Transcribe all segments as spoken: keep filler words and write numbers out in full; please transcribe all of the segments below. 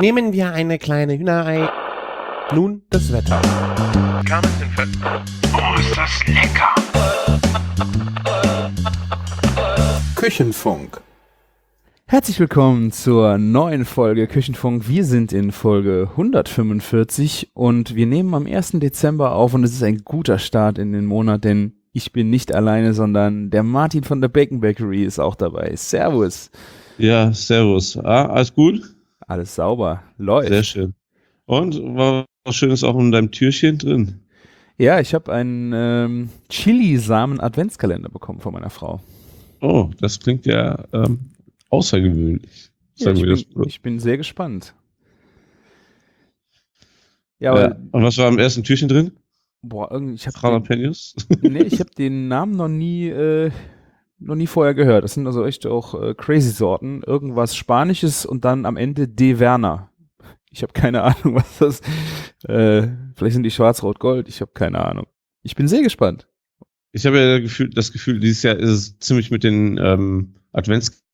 Nehmen wir eine kleine Hühnerei. Nun das Wetter. Oh, ist das lecker! Küchenfunk. Herzlich willkommen zur neuen Folge Küchenfunk. Wir sind in Folge hundertfünfundvierzig und wir nehmen am ersten Dezember auf und es ist ein guter Start in den Monat, denn ich bin nicht alleine, sondern der Martin von der Bacon Bakery ist auch dabei. Servus. Ja, servus. Ah, alles gut? Alles sauber. Läuft. Sehr schön. Und war was Schönes auch in deinem Türchen drin? Ja, ich habe einen ähm, Chili-Samen-Adventskalender bekommen von meiner Frau. Oh, das klingt ja ähm, außergewöhnlich. Ja, Sagen ich, wir das bin, so. ich bin sehr gespannt. Ja, aber, Ja. Und was war im ersten Türchen drin? boah, irgendwie, ich habe Jalapenos? nee, ich habe den Namen noch nie, äh, noch nie vorher gehört. Das sind also echt auch äh, crazy Sorten. Irgendwas Spanisches und dann am Ende De Werner. Ich habe keine Ahnung, was das, äh, vielleicht sind die Schwarz-Rot-Gold, ich habe keine Ahnung. Ich bin sehr gespannt. Ich habe ja Gefühl, das Gefühl, dieses Jahr ist es ziemlich mit den ähm, Advents,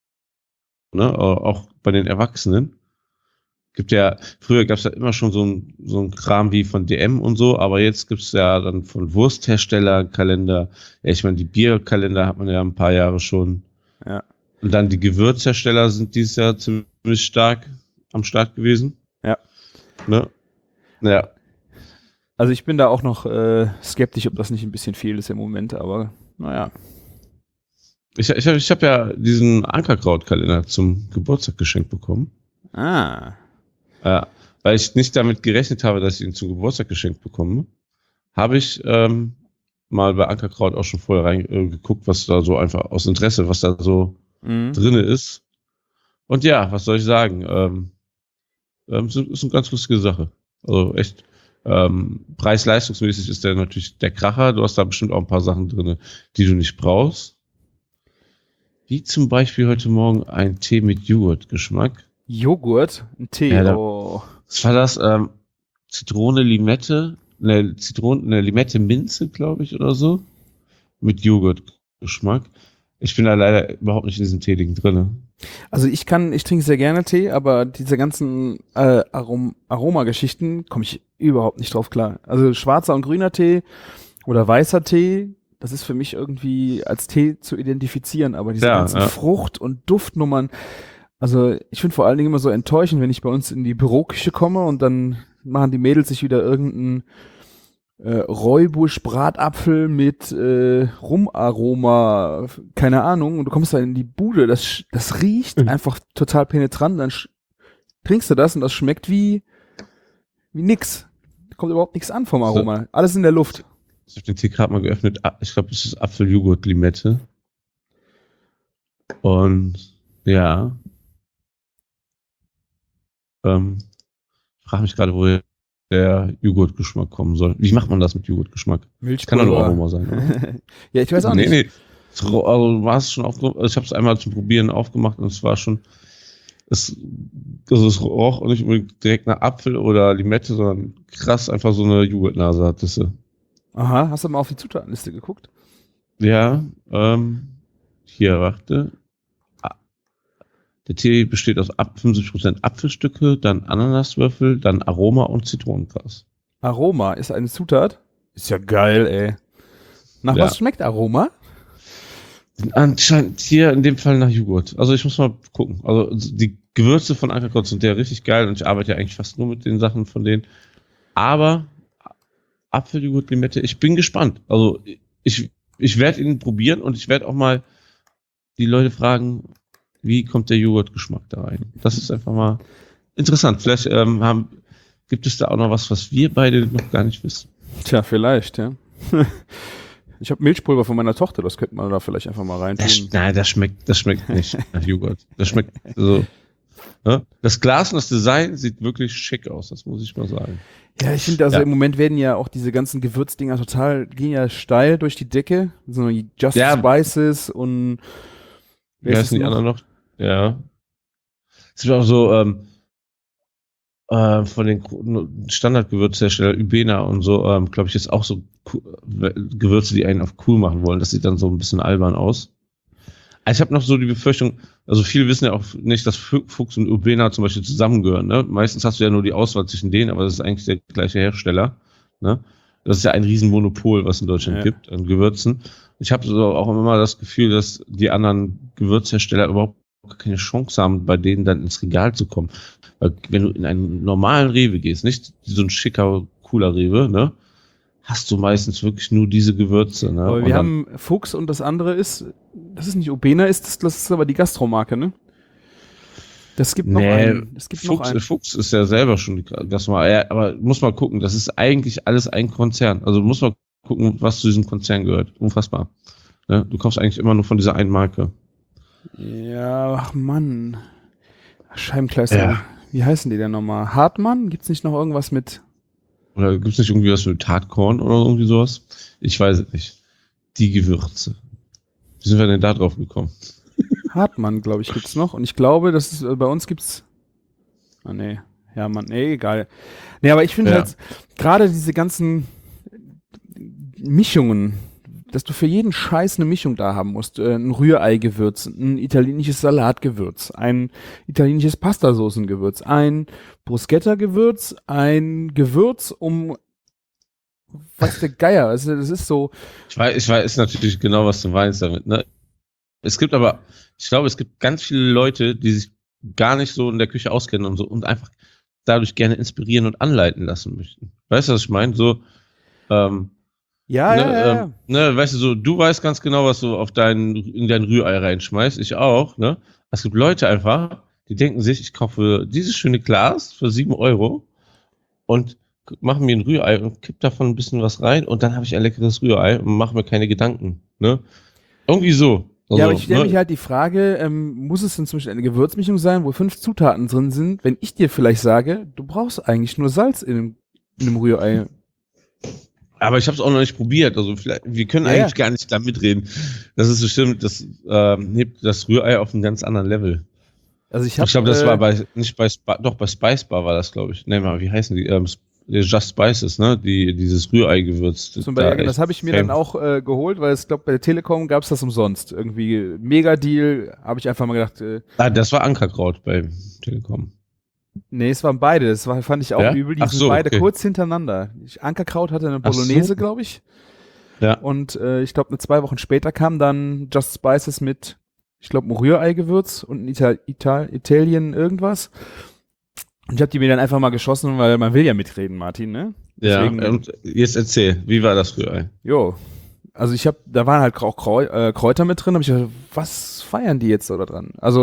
ne, auch bei den Erwachsenen. Gibt ja, früher gab es ja immer schon so ein, so ein Kram wie von D M und so, aber jetzt gibt es ja dann von Wursthersteller Kalender. Ja, ich meine, die Bierkalender hat man ja ein paar Jahre schon. Ja. Und dann die Gewürzhersteller sind dieses Jahr ziemlich stark am Start gewesen. Ja. Ne? Ja. Also ich bin da auch noch äh, skeptisch, ob das nicht ein bisschen viel ist im Moment, aber naja. Ich, ich habe ich hab ja diesen Ankerkrautkalender zum Geburtstag geschenkt bekommen. Ah. Ja, weil ich nicht damit gerechnet habe, dass ich ihn zum Geburtstag geschenkt bekomme, habe ich ähm, mal bei Ankerkraut auch schon vorher reingeguckt, äh, was da so einfach aus Interesse, was da so Mhm. drinne ist. Und ja, was soll ich sagen? Ähm, ähm, ist, ist eine ganz lustige Sache. Also echt, ähm, preis-leistungsmäßig ist der natürlich der Kracher. Du hast da bestimmt auch ein paar Sachen drinne, die du nicht brauchst. Wie zum Beispiel heute Morgen ein Tee mit Joghurtgeschmack. Joghurt, ein Tee. Ja, da- oh. Was war das? Ähm, Zitrone, Limette, ne, Zitrone, ne, Limette, Minze, glaube ich, oder so. Mit Joghurtgeschmack. Ich bin da leider überhaupt nicht in diesem Tee-Ding drinne. Also ich kann, ich trinke sehr gerne Tee, aber diese ganzen äh, Arom Aromageschichten komme ich überhaupt nicht drauf klar. Also schwarzer und grüner Tee oder weißer Tee, das ist für mich irgendwie als Tee zu identifizieren, aber diese Ja, ganzen ja. Frucht- und Duftnummern, also ich finde vor allen Dingen immer so enttäuschend, wenn ich bei uns in die Büroküche komme und dann machen die Mädels sich wieder irgendeinen äh, Räubusch-Bratapfel mit äh, Rumaroma, keine Ahnung, und du kommst da in die Bude, das, sch- das riecht Mhm. einfach total penetrant, dann sch- trinkst du das und das schmeckt wie, wie nix. Da kommt überhaupt nichts an vom Aroma. Alles in der Luft. Ich habe den Tee gerade mal geöffnet. Ah, ich glaube, es ist Apfeljoghurt-Limette. Und ja. Ähm, ich frage mich gerade, woher der Joghurtgeschmack kommen soll. Wie macht man das mit Joghurtgeschmack? Kann doch nur Aroma sein, oder? Ja, ich weiß auch nee, nicht. nee. Es ro- Also war es schon aufgemacht. Ich habe es einmal zum Probieren aufgemacht und es war schon. Es, also es roch nicht unbedingt direkt nach Apfel oder Limette, sondern krass einfach so eine Joghurtnase hatte es. Aha, hast du mal auf die Zutatenliste geguckt? Ja, ähm, hier, warte. Ah, der Tee besteht aus ab fünfundsiebzig Prozent Apfelstücke, dann Ananaswürfel, dann Aroma und Zitronengras. Aroma ist eine Zutat? Ist ja geil, ey. Nach Ja. was schmeckt Aroma? Anscheinend hier in dem Fall nach Joghurt. Also ich muss mal gucken. Also die Gewürze von Ankerkraut sind ja richtig geil und ich arbeite ja eigentlich fast nur mit den Sachen von denen. Aber Apfeljoghurt, Limette, ich bin gespannt. Also ich, ich werde ihn probieren und ich werde auch mal die Leute fragen, wie kommt der Joghurtgeschmack da rein. Das ist einfach mal interessant. Vielleicht ähm, haben, gibt es da auch noch was, was wir beide noch gar nicht wissen. Tja, vielleicht, ja. Ich habe Milchpulver von meiner Tochter, das könnte man da vielleicht einfach mal reintun. Das, nein, das schmeckt, das schmeckt nicht nach Joghurt. Das schmeckt so. Ja? Das Glas und das Design sieht wirklich schick aus, das muss ich mal sagen. Ja, ich finde, also Ja. im Moment werden ja auch diese ganzen Gewürzdinger total, gehen ja steil durch die Decke. So Just Ja. Spices und Wie heißen die anderen noch? Ja. Es gibt auch so ähm, äh, von den Gro- Standardgewürzherstellern, Ubena und so, ähm, glaube ich, jetzt auch so Ku- Gewürze, die einen auf cool machen wollen. Das sieht dann so ein bisschen albern aus. Ich habe noch so die Befürchtung, also viele wissen ja auch nicht, dass Fuchs und Urbena zum Beispiel zusammengehören. Ne? Meistens hast du ja nur die Auswahl zwischen denen, aber das ist eigentlich der gleiche Hersteller. Ne? Das ist ja ein Riesenmonopol, was in Deutschland Ja. gibt an Gewürzen. Ich habe so auch immer das Gefühl, dass die anderen Gewürzhersteller überhaupt keine Chance haben, bei denen dann ins Regal zu kommen. Weil wenn du in einen normalen Rewe gehst, nicht so ein schicker, cooler Rewe, ne? Hast du meistens wirklich nur diese Gewürze. Ne? Aber Und wir dann, haben Fuchs und das andere ist, das ist nicht Urbena, ist das, das ist aber die Gastromarke, ne? Das gibt noch Nee, einen. Es gibt noch Fuchs, einen. Fuchs ist ja selber schon die Gastronomie, ja, aber muss mal gucken, das ist eigentlich alles ein Konzern. Also muss mal gucken, was zu diesem Konzern gehört. Unfassbar. Ne? Du kaufst eigentlich immer nur von dieser einen Marke. Ja, ach Mann. Scheibenkleister. Ja. Wie heißen die denn nochmal? Hartmann? Gibt's nicht noch irgendwas mit? Oder gibt es nicht irgendwie was mit Tatkorn oder irgendwie sowas? Ich weiß es nicht. Die Gewürze. Wie sind wir denn da drauf gekommen? Hartmann, glaube ich, gibt's noch. Und ich glaube, das ist, äh, bei uns gibt's. Ah, nee. Ja, Mann, nee, egal. Nee, aber ich finde Ja. halt, gerade diese ganzen Mischungen, dass du für jeden Scheiß eine Mischung da haben musst. Äh, ein Rührei-Gewürz, ein italienisches Salatgewürz, ein italienisches Pastasoßengewürz, ein Bruschetta-Gewürz, ein Gewürz um was der Geier. Also das ist so. Ich weiß, ich weiß natürlich genau, was du meinst damit. Ne? Es gibt aber, ich glaube, es gibt ganz viele Leute, die sich gar nicht so in der Küche auskennen und so und einfach dadurch gerne inspirieren und anleiten lassen möchten. Weißt du, was ich meine? So, ähm, Ja, ne, ja, ja, ja. ähm, ne, weißt du, so, du weißt ganz genau, was du auf dein, in dein Rührei reinschmeißt, ich auch, ne? Es gibt Leute einfach, die denken sich, ich kaufe dieses schöne Glas für sieben Euro und mache mir ein Rührei und kipp davon ein bisschen was rein und dann habe ich ein leckeres Rührei und mache mir keine Gedanken, ne? Irgendwie so. Also, Ja, aber ich stelle ne? mich halt die Frage, ähm, muss es denn zum Beispiel eine Gewürzmischung sein, wo fünf Zutaten drin sind, wenn ich dir vielleicht sage, du brauchst eigentlich nur Salz in einem, in einem Rührei. Aber ich habe es auch noch nicht probiert. Also vielleicht, wir können Ja, eigentlich ja. gar nicht da mitreden. Das ist bestimmt, das ähm, hebt das Rührei auf einen ganz anderen Level. Also ich habe, Ich glaube, das äh, war bei, nicht bei, Sp doch bei Spice Bar war das, glaube ich. Nee, mal, wie heißen die? Ähm, Just Spices, ne? Die, dieses Rührei-Gewürz. zum da Beispiel, das echt habe ich mir Fame. dann auch äh, geholt, weil ich glaube, bei der Telekom gab es das umsonst. Irgendwie Mega-Deal, habe ich einfach mal gedacht, äh, Ah, das war Ankerkraut bei Telekom. nee, es waren beide, das war, fand ich auch Ja? übel, die Ach sind so, beide okay. kurz hintereinander. Ich, Ankerkraut hatte eine Ach so. Bolognese, glaube ich. Ja. Und äh, ich glaube, zwei Wochen später kam dann Just Spices mit, ich glaube, ein Rührei-Gewürz und ein Ital Ital Italien irgendwas. Und ich habe die mir dann einfach mal geschossen, weil man will ja mitreden, Martin, ne? Deswegen- Ja, und jetzt erzähl, wie war das Rührei? Jo. Also ich habe, da waren halt auch Krau äh, Kräuter mit drin, hab ich gedacht, was feiern die jetzt da dran? Also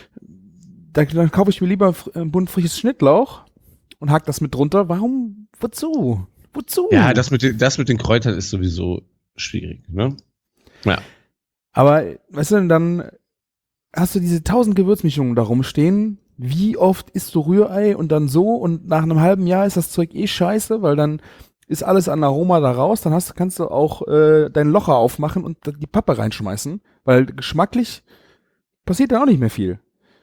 da, dann kaufe ich mir lieber fr- einen Bund frisches Schnittlauch und hack das mit drunter. Warum? Wozu? Wozu? Ja, das mit, den, das mit den Kräutern ist sowieso schwierig, ne? Ja. Aber, weißt du, dann hast du diese tausend Gewürzmischungen da rumstehen. Wie oft isst du Rührei und dann so und nach einem halben Jahr ist das Zeug eh scheiße, weil dann ist alles an Aroma da raus. Dann hast, kannst du auch äh, dein Locher aufmachen und die Pappe reinschmeißen, weil geschmacklich passiert da auch nicht mehr viel.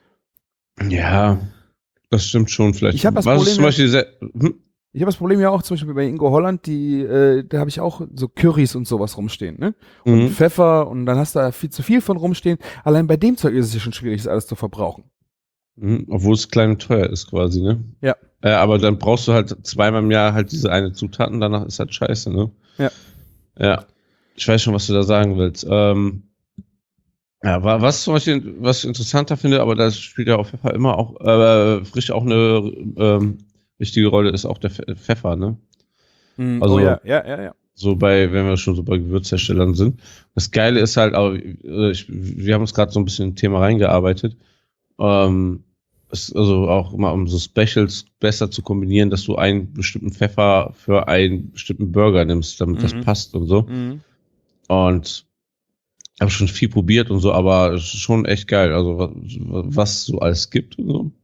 Ja, das stimmt schon vielleicht. Ich hab das Was Problem ist zum ja- Beispiel sehr, hm? Ich habe das Problem ja auch zum Beispiel bei Ingo Holland, die, äh, da habe ich auch so Currys und sowas rumstehen, ne? Und Mhm. Pfeffer und dann hast du da viel zu viel von rumstehen. Allein bei dem Zeug ist es ja schon schwierig, das alles zu verbrauchen. Mhm, obwohl es klein und teuer ist quasi, ne? Ja. Äh, aber dann brauchst du halt zweimal im Jahr halt diese eine Zutaten, danach ist halt scheiße, ne? Ja. Ja. Ich weiß schon, was du da sagen willst. Ähm, ja, wa- was zum Beispiel, was ich interessanter finde, aber da spielt ja auch Pfeffer immer auch, äh, frisch auch eine ähm, wichtige Rolle, ist auch der Pfe- Pfeffer, ne? Mhm. Also- oh ja, ja, ja, ja. So bei, wenn wir schon so bei Gewürzherstellern sind. Das Geile ist halt, aber äh, ich, wir haben uns gerade so ein bisschen in ein Thema reingearbeitet. Ähm, es, also auch mal um so Specials besser zu kombinieren, dass du einen bestimmten Pfeffer für einen bestimmten Burger nimmst, damit das Mhm. passt und so. Mhm. Und habe schon viel probiert und so, aber es ist schon echt geil. Also was, was so alles gibt und so.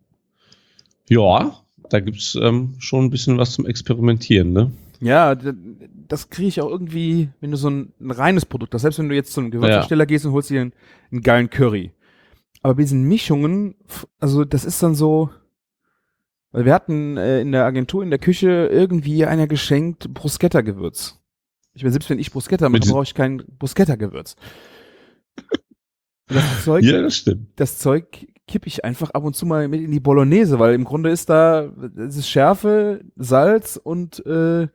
Ja, da gibt's ähm, schon ein bisschen was zum Experimentieren, ne? Ja, d- das kriege ich auch irgendwie, wenn du so ein, ein reines Produkt hast. Selbst wenn du jetzt zu einem Gewürzhersteller gehst und holst dir einen, einen geilen Curry. Aber bei diesen Mischungen, f- also das ist dann so, weil wir hatten äh, in der Agentur, in der Küche irgendwie einer geschenkt Bruschetta-Gewürz. Ich meine, selbst wenn ich Bruschetta mache, Mit- brauche ich kein Bruschetta-Gewürz. Das Zeug, Ja, das stimmt. das Zeug kippe ich einfach ab und zu mal mit in die Bolognese, weil im Grunde ist da, es ist Schärfe, Salz und äh,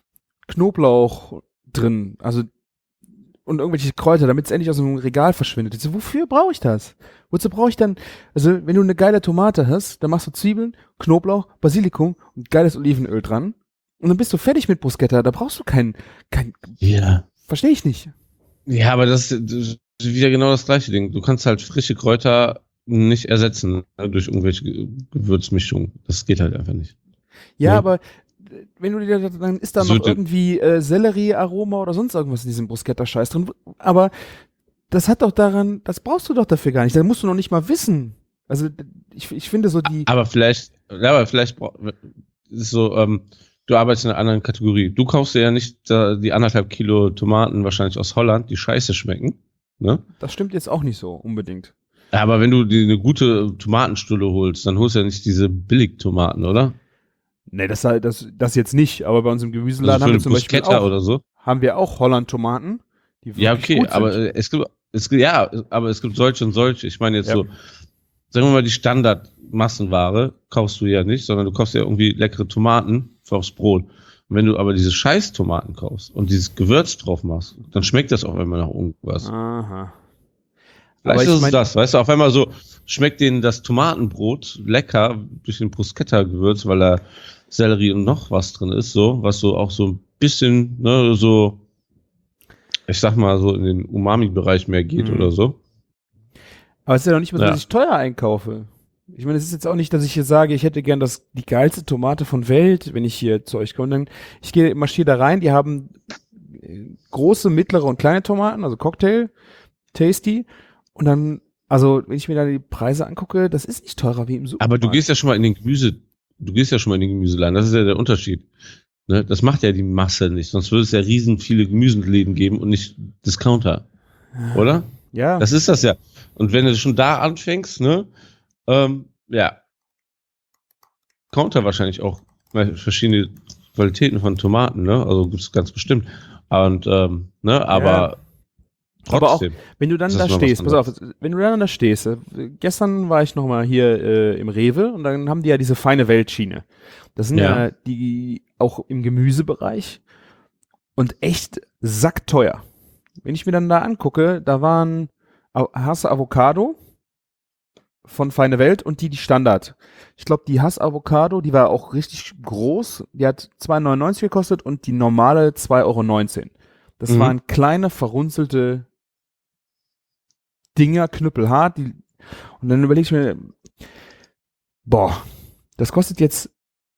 Knoblauch drin. Also und irgendwelche Kräuter, damit es endlich aus dem Regal verschwindet. Ich so, wofür brauche ich das? Wozu brauche ich dann, also wenn du eine geile Tomate hast, dann machst du Zwiebeln, Knoblauch, Basilikum und geiles Olivenöl dran und dann bist du fertig mit Bruschetta. Da brauchst du kein, kein, Ja. verstehe ich nicht. Ja, aber das ist wieder genau das gleiche Ding. Du kannst halt frische Kräuter nicht ersetzen, ne, durch irgendwelche Ge- Gewürzmischungen. Das geht halt einfach nicht. Ja, Ja. aber äh, wenn du dir, dann ist da So noch die- irgendwie äh, Sellerie-Aroma oder sonst irgendwas in diesem Bruschetta-Scheiß drin. Aber das hat doch daran, das brauchst du doch dafür gar nicht. Da musst du noch nicht mal wissen. Also ich, ich finde so die, Aber vielleicht, ja, aber vielleicht bra- ist so, ähm, du arbeitest in einer anderen Kategorie. Du kaufst dir ja nicht äh, die anderthalb Kilo Tomaten wahrscheinlich aus Holland, die scheiße schmecken. Ne? das stimmt jetzt auch nicht so unbedingt. Aber wenn du dir eine gute Tomatenstulle holst, dann holst du ja nicht diese Billigtomaten, oder? Nee, das, das, das jetzt nicht, aber bei uns im Also Gemüseladen für haben wir eine zum Beispiel Bruschetta auch, oder so. haben wir auch Holland-Tomaten, die Ja, wirklich okay, gut aber sind. äh, es gibt, es gibt, ja, aber es gibt solche und solche. Ich meine jetzt Ja. so, sagen wir mal, die Standardmassenware kaufst du ja nicht, sondern du kaufst ja irgendwie leckere Tomaten aufs Brot. Und wenn du aber diese scheiß Tomaten kaufst und dieses Gewürz drauf machst, dann schmeckt das auf einmal nach irgendwas. Aha. Vielleicht Aber ich ist es mein- das, weißt du, auf einmal so schmeckt denen das Tomatenbrot lecker durch den Bruschetta-Gewürz, weil da Sellerie und noch was drin ist, so, was so auch so ein bisschen, ne, so, ich sag mal, so in den Umami-Bereich mehr geht Mhm. oder so. Aber es ist ja noch nicht mal so, Ja. dass ich teuer einkaufe. Ich meine, es ist jetzt auch nicht, dass ich hier sage, ich hätte gern das, die geilste Tomate von Welt, wenn ich hier zu euch komme. Dann, ich gehe, marschiere da rein, die haben äh, große, mittlere und kleine Tomaten, also Cocktail, Tasty. Und dann, also, wenn ich mir da die Preise angucke, das ist nicht teurer wie im Supermarkt. Aber du gehst ja schon mal in den Gemüse, du gehst ja schon mal in den Gemüseladen, das ist ja der Unterschied. Ne? Das macht ja die Masse nicht, sonst würde es ja riesen viele Gemüseläden geben und nicht Discounter. Oder? Ja, Das ist das ja. Und wenn du schon da anfängst, ne, ähm, ja, Counter wahrscheinlich auch äh, verschiedene Qualitäten von Tomaten, ne, also gibt's ganz bestimmt. Und, ähm, ne, aber Aber auch, trotzdem. wenn du dann Das da ist noch was stehst, pass auf, wenn du dann da stehst, äh, gestern war ich noch mal hier äh, im Rewe und dann haben die ja diese feine Weltschiene. Das sind ja, Ja. die auch im Gemüsebereich und echt sackteuer. Wenn ich mir dann da angucke, da waren Au- Hass Avocado von Feine Welt und die die Standard. Ich glaube, die Hass Avocado, die war auch richtig groß, die hat zwei neunundneunzig gekostet und die normale zwei Euro neunzehn. Das Mhm. waren kleine, verrunzelte Dinger, knüppelhart. Die, und dann überlege ich mir, boah, das kostet jetzt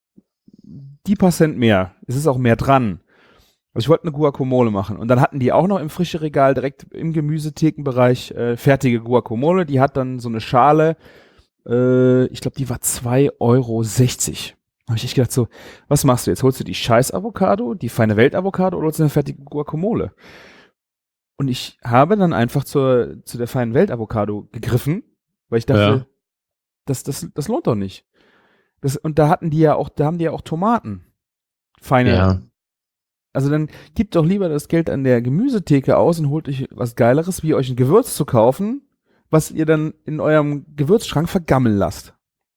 die paar Cent mehr. Es ist auch mehr dran. Also ich wollte eine Guacamole machen. Und dann hatten die auch noch im frischen Regal direkt im Gemüsethekenbereich äh, fertige Guacamole. Die hat dann so eine Schale, äh, ich glaube, die war zwei Euro sechzig. Da habe ich echt gedacht so, was machst du jetzt? Holst du die scheiß Avocado, die feine Welt Avocado oder holst du eine fertige Guacamole? Und ich habe dann einfach zur, zu der feinen Welt Avocado gegriffen, weil ich dachte, Ja. das, das, das lohnt doch nicht. Das, und da hatten die ja auch, da haben die ja auch Tomaten. Feine. Ja. Also dann gebt doch lieber das Geld an der Gemüsetheke aus und holt euch was Geileres, wie euch ein Gewürz zu kaufen, was ihr dann in eurem Gewürzschrank vergammeln lasst.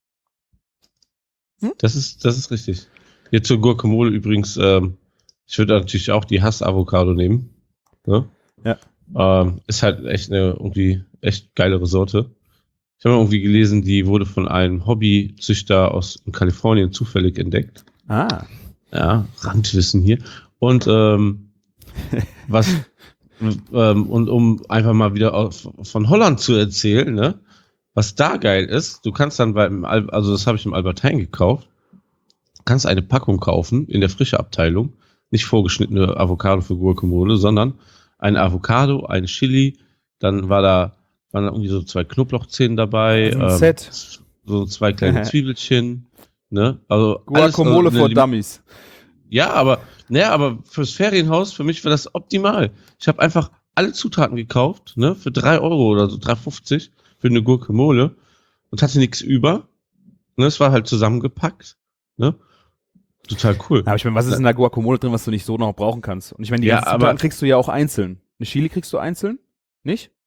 Das ist, das ist richtig. Jetzt zur Guacamole übrigens, ähm, ich würde natürlich auch die Hass-Avocado nehmen. Ne? Ja. Ähm, ist halt echt eine irgendwie echt geilere Sorte. Ich habe irgendwie gelesen, die wurde von einem Hobbyzüchter aus Kalifornien zufällig entdeckt. Ah. Ja, Randwissen hier. Und ähm, was ähm, und um einfach mal wieder auf, von Holland zu erzählen, ne? Was da geil ist, du kannst dann beim, Al- also das habe ich im Albert Heijn gekauft, kannst eine Packung kaufen in der frische Abteilung, nicht vorgeschnittene Avocado für Guacamole, sondern eine Avocado, ein Chili, dann war da waren da irgendwie so zwei Knoblauchzehen dabei, Also ein Set. so zwei kleine Zwiebelchen, ne? Also alles, Guacamole also for eine Dummies. ja, aber, naja, aber fürs Ferienhaus, für mich war das optimal. Ich habe einfach alle Zutaten gekauft, ne, für drei Euro oder so, drei fünfzig für eine Guacamole und hatte nichts über. Ne, es war halt zusammengepackt, ne. Total cool. Aber ich meine, was ist in der Guacamole drin, was du nicht so noch brauchen kannst? Und ich meine, die Ja, ganzen aber- Zutaten kriegst du ja auch einzeln. Eine Chili kriegst du einzeln? Nicht?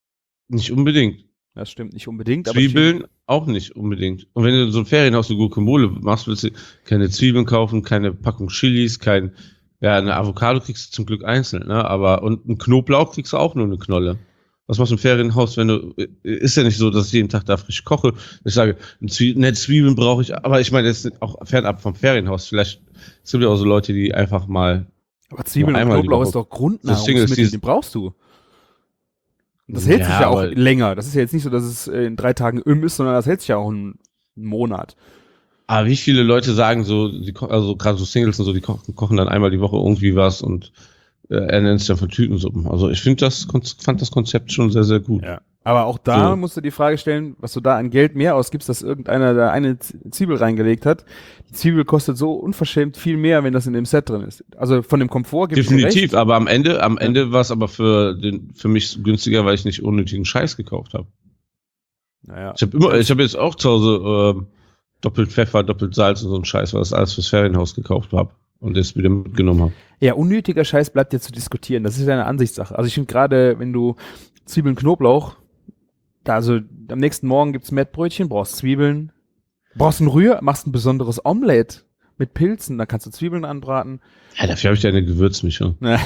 Nicht unbedingt. Das stimmt nicht unbedingt. Aber Zwiebeln auch nicht unbedingt. Und wenn du in so ein Ferienhaus so Guacamole machst, willst du keine Zwiebeln kaufen, keine Packung Chilis, kein, ja, eine Avocado kriegst du zum Glück einzeln, ne? Aber, und einen Knoblauch kriegst du auch nur eine Knolle. Was machst du im Ferienhaus, wenn du, ist ja nicht so, dass ich jeden Tag da frisch koche. Ich sage, Zwiebeln, ne, Zwiebeln brauche ich, aber ich meine, das ist auch fernab vom Ferienhaus. Vielleicht, es gibt ja auch so Leute, die einfach mal. Aber Zwiebeln und einmal die Knoblauch Woche- ist doch So Grundnahrungsmittel, Singles, den brauchst du. Und das hält Ja, sich ja auch aber- länger. Das ist ja jetzt nicht so, dass es äh, in drei Tagen im ist, sondern das hält sich ja auch einen, einen Monat. Aber wie viele Leute sagen so, die, ko- also gerade so Singles und so, die kochen, kochen dann einmal die Woche irgendwie was und äh, er nennt es dann von Tütensuppen. Also ich finde das, Kon- fand das Konzept schon sehr, sehr gut. Ja. Aber auch da So. musst du die Frage stellen, was du da an Geld mehr ausgibst, dass irgendeiner da eine Z- Zwiebel reingelegt hat. Die Zwiebel kostet so unverschämt viel mehr, wenn das in dem Set drin ist. Also von dem Komfort gibt es Definitiv, recht. aber am Ende, am Ende war es aber für den, für mich günstiger, weil ich nicht unnötigen Scheiß gekauft habe. Naja. Ich habe immer, ich habe jetzt auch zu Hause ähm, doppelt Pfeffer, doppelt Salz und so ein Scheiß, weil ich alles fürs Ferienhaus gekauft habe und das wieder mitgenommen habe. Ja, unnötiger Scheiß bleibt ja zu diskutieren. Das ist ja eine Ansichtssache. Also ich finde gerade, wenn du Zwiebeln, Knoblauch, da also am nächsten Morgen gibt's Mettbrötchen, brauchst Zwiebeln, brauchst ein Rühr, machst ein besonderes Omelette mit Pilzen, da kannst du Zwiebeln anbraten. Ja, dafür habe ich ja eine Gewürzmischung. Ja,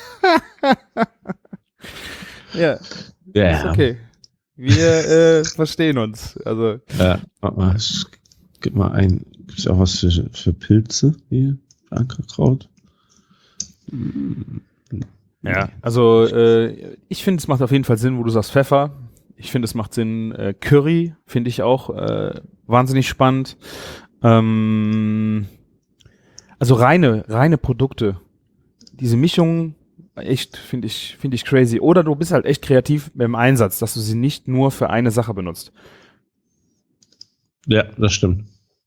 Ja, ist okay. Wir äh, verstehen uns. Also Ja, warte mal, ich gib mal ein. Gibt es auch was für, für Pilze hier? Ankerkraut? ja, also äh, ich finde, es macht auf jeden Fall Sinn, wo du sagst Pfeffer. Ich finde, es macht Sinn. Äh, Curry finde ich auch äh, wahnsinnig spannend. Ähm, also reine, reine Produkte. Diese Mischung, echt, finde ich, finde ich crazy. Oder du bist halt echt kreativ beim Einsatz, dass du sie nicht nur für eine Sache benutzt. Ja, das stimmt.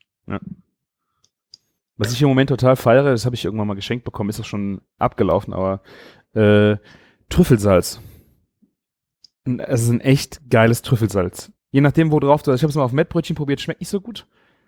Was ich im Moment total feiere, das habe ich irgendwann mal geschenkt bekommen, ist auch schon abgelaufen, aber äh, Trüffelsalz. Und es ist ein echt geiles Trüffelsalz. Je nachdem, wo drauf du, ich habe es mal auf Mettbrötchen probiert, schmeckt nicht so gut.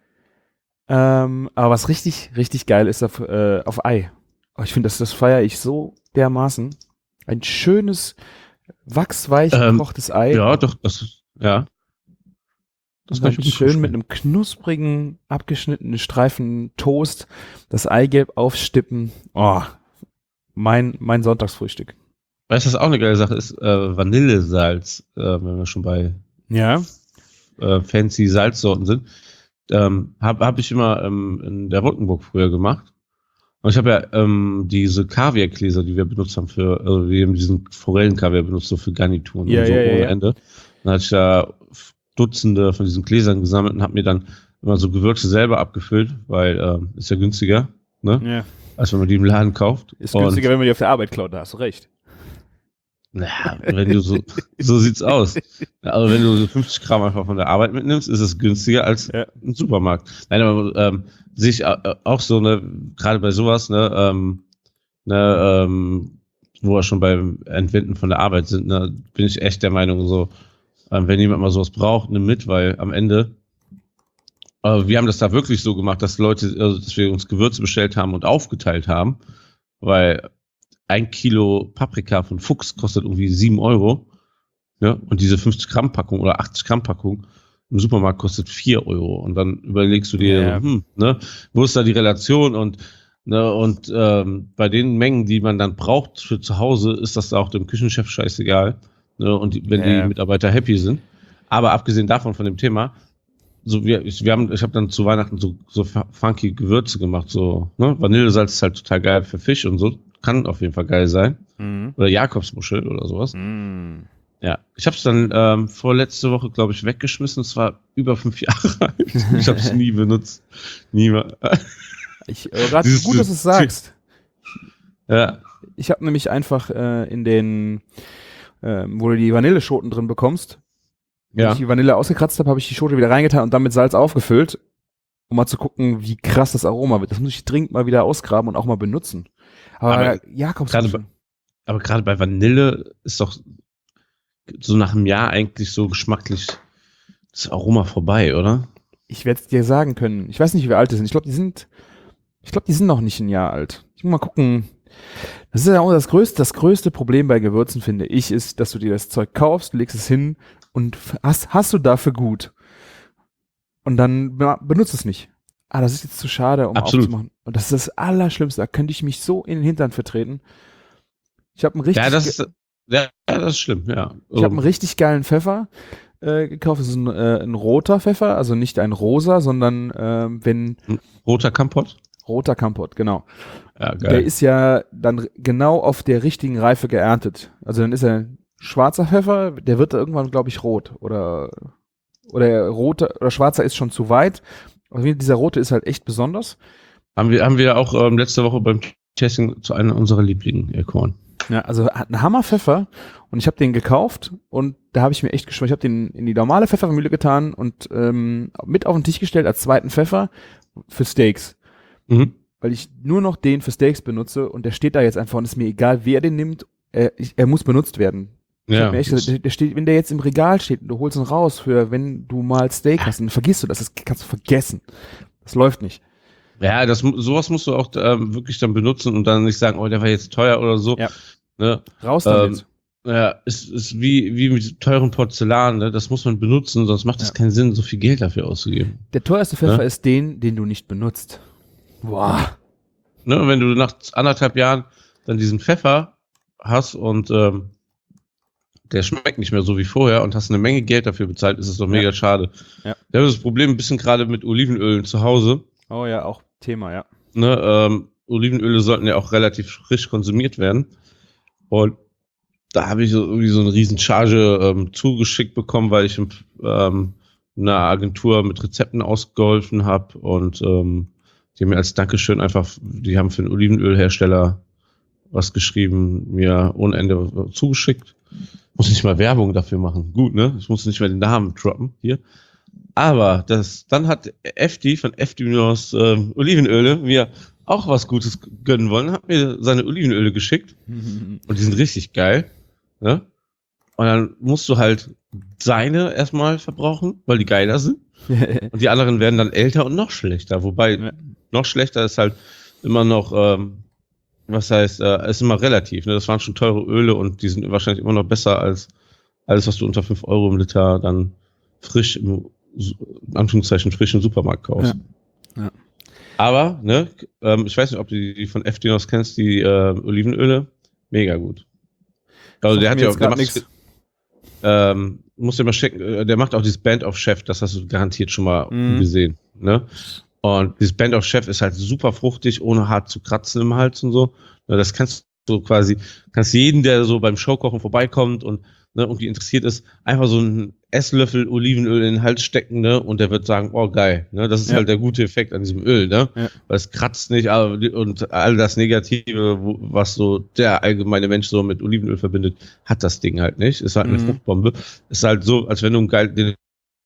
Ähm, aber was richtig, richtig geil ist auf, äh, auf Ei. Oh, ich finde, das, das feiere ich so dermaßen. Ein schönes, wachsweich Ähm, gekochtes Ei. Ja, doch, das, ja. Das Und kann dann ich mir gut schön mit vorstellen. einem knusprigen, abgeschnittenen Streifen Toast, das Eigelb aufstippen. Oh, mein, mein Sonntagsfrühstück. Weißt du, was auch eine geile Sache ist? Äh, Vanillesalz, äh, wenn wir schon bei Ja. äh, fancy Salzsorten sind. Ähm, habe hab ich immer ähm, in der Rottenburg früher gemacht. Und ich habe ja ähm, diese Kaviargläser, die wir benutzt haben für, also wir haben diesen Forellenkaviar benutzt, so für Garnituren Ja, und so ja, ja, ohne ja. Ende. Dann hatte ich da Dutzende von diesen Gläsern gesammelt und habe mir dann immer so Gewürze selber abgefüllt, weil ähm, ist ja günstiger, ne? Ja. Als wenn man die im Laden kauft. Ist Und günstiger, wenn man die auf der Arbeit klaut, da hast du recht. naja, wenn du so, so sieht's aus. Also wenn du so fünfzig Gramm einfach von der Arbeit mitnimmst, ist es günstiger als Ja. im Supermarkt. Nein, aber ähm, sehe ich au- auch so, ne, gerade bei sowas, ne, ähm, ne, ähm, wo wir schon beim Entwenden von der Arbeit sind, ne, bin ich echt der Meinung, so, ähm, wenn jemand mal sowas braucht, nimm mit, weil am Ende, äh, wir haben das da wirklich so gemacht, dass Leute, also, dass wir uns Gewürze bestellt haben und aufgeteilt haben, weil ein Kilo Paprika von Fuchs kostet irgendwie sieben Euro. Ja, und diese fünfzig Gramm Packung oder achtzig Gramm Packung im Supermarkt kostet vier Euro. Und dann überlegst du dir, Ja. hm, ne, wo ist da die Relation? Und, ne, und ähm, bei den Mengen, die man dann braucht für zu Hause, ist das auch dem Küchenchef scheißegal. Ne, und die, wenn Ja. die Mitarbeiter happy sind. Aber abgesehen davon, von dem Thema, so wir, ich, wir haben, ich habe dann zu Weihnachten so, so funky Gewürze gemacht, so, ne, Vanillesalz ist halt total geil für Fisch und so, kann auf jeden Fall geil sein. Mhm. Oder Jakobsmuschel oder sowas. Mhm. Ja, ich habe es dann ähm, vorletzte Woche, glaube ich, weggeschmissen. Es war über fünf Jahre alt. Ich habe es nie benutzt. Nie mehr. Ich, äh, grad Dieses- gut, dass du es sagst. Ja, Ich habe nämlich einfach äh, in den, äh, wo du die Vanilleschoten drin bekommst, wenn ja. ich die Vanille ausgekratzt habe, habe ich die Schote wieder reingetan und dann mit Salz aufgefüllt, um mal zu gucken, wie krass das Aroma wird. Das muss ich dringend mal wieder ausgraben und auch mal benutzen. Aber, Aber Jakobsmuscheln. Aber gerade bei Vanille ist doch so nach einem Jahr eigentlich so geschmacklich das Aroma vorbei, oder? Ich werde es dir sagen können. Ich weiß nicht, wie alt die sind. Ich glaube, die sind, ich glaube, die sind noch nicht ein Jahr alt. Ich muss mal gucken. Das ist ja auch das größte, das größte Problem bei Gewürzen, finde ich, ist, dass du dir das Zeug kaufst, legst es hin und hast, hast du dafür gut. Und dann be- benutzt es nicht. Ah, das ist jetzt zu schade, um Absolut. aufzumachen. Und das ist das Allerschlimmste. Da könnte ich mich so in den Hintern vertreten. Ich habe einen richtig, Ja, das ge- ist, ja, das ist schlimm, ja. ich habe einen richtig geilen Pfeffer äh, gekauft. Das ist ein, äh, ein roter Pfeffer, also nicht ein rosa, sondern ähm, wenn Roter Kampott? roter Kampot, genau. Ja, Der geil. ist ja dann genau auf der richtigen Reife geerntet. Also dann ist er schwarzer Pfeffer, der wird irgendwann, glaube ich, rot. Oder, oder roter oder schwarzer ist schon zu weit. Aber dieser rote ist halt echt besonders. Haben wir, haben wir auch ähm, letzte Woche beim Testing zu einer unserer Lieblingen erkoren. Ja, also hat einen Hammer Pfeffer und ich habe den gekauft und da habe ich mir echt geschworen. Ich habe den in die normale Pfeffermühle getan und ähm, mit auf den Tisch gestellt als zweiten Pfeffer für Steaks. Mhm. Weil ich nur noch den für Steaks benutze und der steht da jetzt einfach und es ist mir egal, wer den nimmt, er, ich, er muss benutzt werden. Ich Ja, hab mir echt gesagt, der, der steht, wenn der jetzt im Regal steht und du holst ihn raus für, wenn du mal Steak hast, dann vergisst du das, das kannst du vergessen. Das läuft nicht. ja, das, mu- sowas musst du auch ähm, wirklich dann benutzen und dann nicht sagen, oh, der war jetzt teuer oder so. Ja. Ne? Raus Ähm, damit. Ja, ist, ist wie, wie mit teuren Porzellan, ne? Das muss man benutzen, sonst macht es Ja. keinen Sinn, so viel Geld dafür auszugeben. Der teuerste Pfeffer Ja. ist den, den du nicht benutzt. Boah. Ne? Und wenn du nach anderthalb Jahren dann diesen Pfeffer hast und ähm, der schmeckt nicht mehr so wie vorher und hast eine Menge Geld dafür bezahlt, ist es doch mega Ja. schade. Ja. Wir haben das Problem ein bisschen gerade mit Olivenölen zu Hause. Oh ja, auch Thema, ja. Ne? Ähm, Olivenöle sollten ja auch relativ frisch konsumiert werden. Und da habe ich so irgendwie so eine riesen Charge ähm, zugeschickt bekommen, weil ich ähm, einer Agentur mit Rezepten ausgeholfen habe und ähm, die haben mir als Dankeschön einfach, die haben für einen Olivenölhersteller was geschrieben, mir ohne Ende zugeschickt. Muss nicht mal Werbung dafür machen. Gut, ne? Ich muss nicht mal den Namen droppen hier. Aber das, dann hat F D von F D Minus ähm, Olivenöle mir auch was Gutes gönnen wollen, hat mir seine Olivenöle geschickt und die sind richtig geil. Ne? Und dann musst du halt seine erstmal verbrauchen, weil die geiler sind. Und die anderen werden dann älter und noch schlechter. Wobei, Ja. noch schlechter ist halt immer noch, ähm, was heißt, äh, ist immer relativ. Ne? Das waren schon teure Öle und die sind wahrscheinlich immer noch besser als alles, was du unter fünf Euro im Liter dann frisch, im, in Anführungszeichen frisch im Supermarkt kaufst. Ja. Ja. Aber, ne, ähm, ich weiß nicht, ob du die, die von F D noch kennst, die äh, Olivenöle. Mega gut. Also Sagt der hat mir ja jetzt auch, der grad macht, nix. ähm, musst du mal checken, äh, der macht auch dieses Band of Chef, das hast du garantiert schon mal Mhm. gesehen, ne? Und dieses Band of Chef ist halt super fruchtig, ohne hart zu kratzen im Hals und so. Ja, das kannst du quasi, kannst jeden, der so beim Showkochen vorbeikommt und ne, irgendwie interessiert ist, einfach so einen Esslöffel Olivenöl in den Hals stecken, ne? Und der wird sagen, oh geil, ne? Das ist Ja. halt der gute Effekt an diesem Öl, ne? Ja. Weil es kratzt nicht aber, und all das Negative, wo, was so der allgemeine Mensch so mit Olivenöl verbindet, hat das Ding halt nicht. Ist halt eine Mhm. Fruchtbombe. Ist halt so, als wenn du ein geil, den,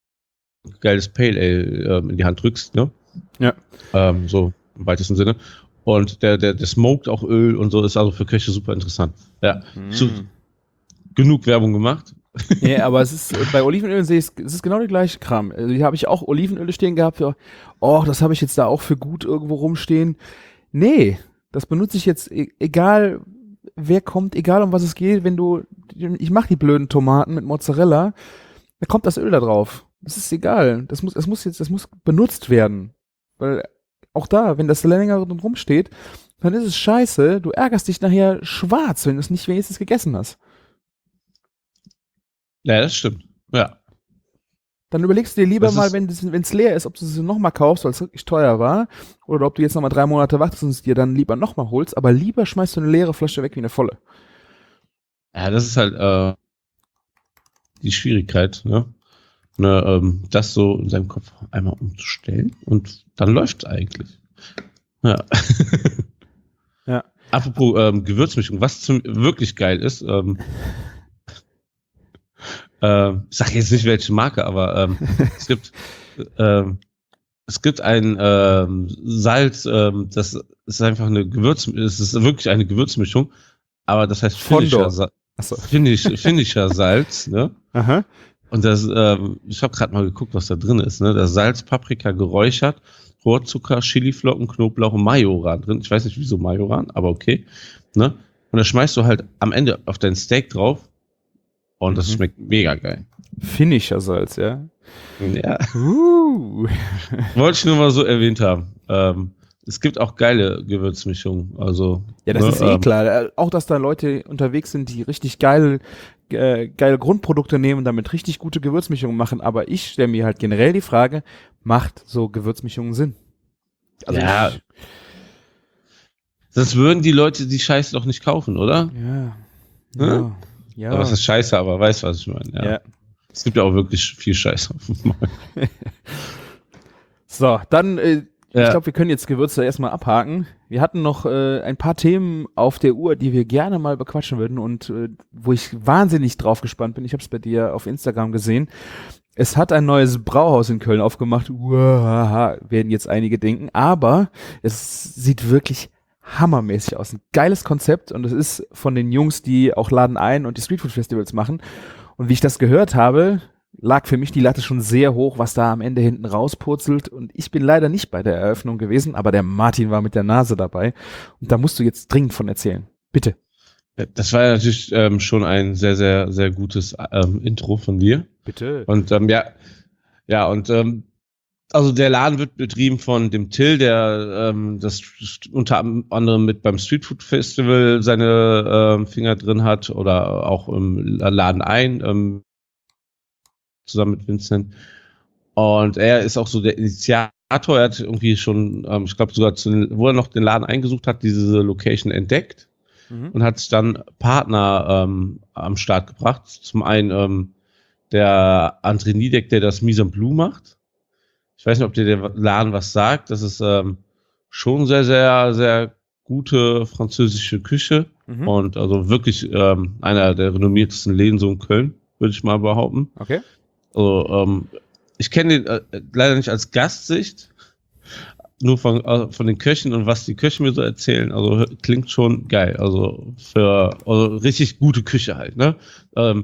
geiles Pale Ale ähm, in die Hand drückst, ne? Ja. Ähm, so im weitesten Sinne. Und der, der, der smoked auch Öl und so, ist also für Köche super interessant. Ja, zu, genug Werbung gemacht. Ja, aber es ist, bei Olivenöl sehe ich, es ist genau der gleiche Kram. Also hier habe ich auch Olivenöle stehen gehabt, für, oh, das habe ich jetzt da auch für gut irgendwo rumstehen. Nee, das benutze ich jetzt, e- egal wer kommt, egal um was es geht, wenn du, ich mache die blöden Tomaten mit Mozzarella, da kommt das Öl da drauf. Das ist egal. Das muss, das muss jetzt, das muss benutzt werden. Weil auch da, wenn das länger drin rumsteht, dann ist es scheiße, du ärgerst dich nachher schwarz, wenn du es nicht wenigstens gegessen hast. Ja, das stimmt. Ja. Dann überlegst du dir lieber Das mal, ist- wenn es leer ist, ob du es nochmal kaufst, weil es wirklich teuer war, oder ob du jetzt nochmal drei Monate wartest und es dir dann lieber nochmal holst, aber lieber schmeißt du eine leere Flasche weg wie eine volle. Ja, das ist halt äh, die Schwierigkeit, ne? ne ähm, das so in seinem Kopf einmal umzustellen und dann läuft es eigentlich. Ja. Ja. Apropos ähm, Gewürzmischung, was zum, wirklich geil ist, ähm, ähm, ich sag jetzt nicht welche Marke, aber ähm, es gibt ähm, es gibt ein ähm, Salz, ähm, das ist einfach eine Gewürz, es ist wirklich eine Gewürzmischung, aber das heißt Fondor. Finisher, Sa Achso. Finish, Finisher Salz, ne? Aha. Und das, ähm, ich habe gerade mal geguckt, was da drin ist, ne? Das Salz, Paprika geräuchert, Rohrzucker, Chiliflocken, Knoblauch und Majoran drin. Ich weiß nicht, wieso Majoran, aber okay. Ne? Und das schmeißt du halt am Ende auf dein Steak drauf und das Mhm. schmeckt mega geil. Finnischer Salz, ja. Ja, Uh. wollte ich nur mal so erwähnt haben. Ähm, es gibt auch geile Gewürzmischungen. Also, Ja, das ne, ist eh ähm, klar. Äh, Auch, dass da Leute unterwegs sind, die richtig geil, äh, geile Grundprodukte nehmen und damit richtig gute Gewürzmischungen machen. Aber ich stelle mir halt generell die Frage, macht so Gewürzmischungen Sinn? Also Ja. ich, Sonst würden die Leute die Scheiße doch nicht kaufen, oder? ja, Hm? ja, ja. Ja. Was ist Scheiße, aber weißt, was ich meine. Ja. ja. Es gibt ja auch wirklich viel Scheiße auf dem Markt. So, dann, äh, Ja. ich glaube, wir können jetzt Gewürze erstmal abhaken. Wir hatten noch äh, ein paar Themen auf der Uhr, die wir gerne mal bequatschen würden und äh, wo ich wahnsinnig drauf gespannt bin. Ich habe es bei dir auf Instagram gesehen. Es hat ein neues Brauhaus in Köln aufgemacht. Uahaha, werden jetzt einige denken. Aber es sieht wirklich hammermäßig aus. Ein geiles Konzept und es ist von den Jungs, die auch Laden ein und die Streetfood-Festivals machen. Und wie ich das gehört habe, lag für mich die Latte schon sehr hoch, was da am Ende hinten rauspurzelt. Und ich bin leider nicht bei der Eröffnung gewesen, aber der Martin war mit der Nase dabei. Und da musst du jetzt dringend von erzählen. Bitte. Das war ja natürlich ähm, schon ein sehr, sehr, sehr gutes ähm, Intro von dir. Bitte. Und ähm, ja, ja, und ähm, also der Laden wird betrieben von dem Till, der ähm, das unter anderem mit beim Streetfood Festival seine ähm, Finger drin hat oder auch im Laden ein, ähm, zusammen mit Vincent. Und er ist auch so der Initiator. Er hat irgendwie schon, ähm, ich glaube sogar, zu, wo er noch den Laden eingesucht hat, diese Location entdeckt Mhm. und hat dann Partner ähm, am Start gebracht. Zum einen ähm, der André Niedeck, der das Mise en Bleu macht. Ich weiß nicht, ob dir der Laden was sagt. Das ist ähm, schon sehr, sehr, sehr gute französische Küche Mhm. und also wirklich ähm, einer der renommiertesten Läden so in Köln, würde ich mal behaupten. Okay. Also, ähm, ich kenne den äh, leider nicht als Gastsicht, nur von, äh, von den Köchen und was die Köche mir so erzählen. Also klingt schon geil. Also für also richtig gute Küche halt. Ne? Ähm,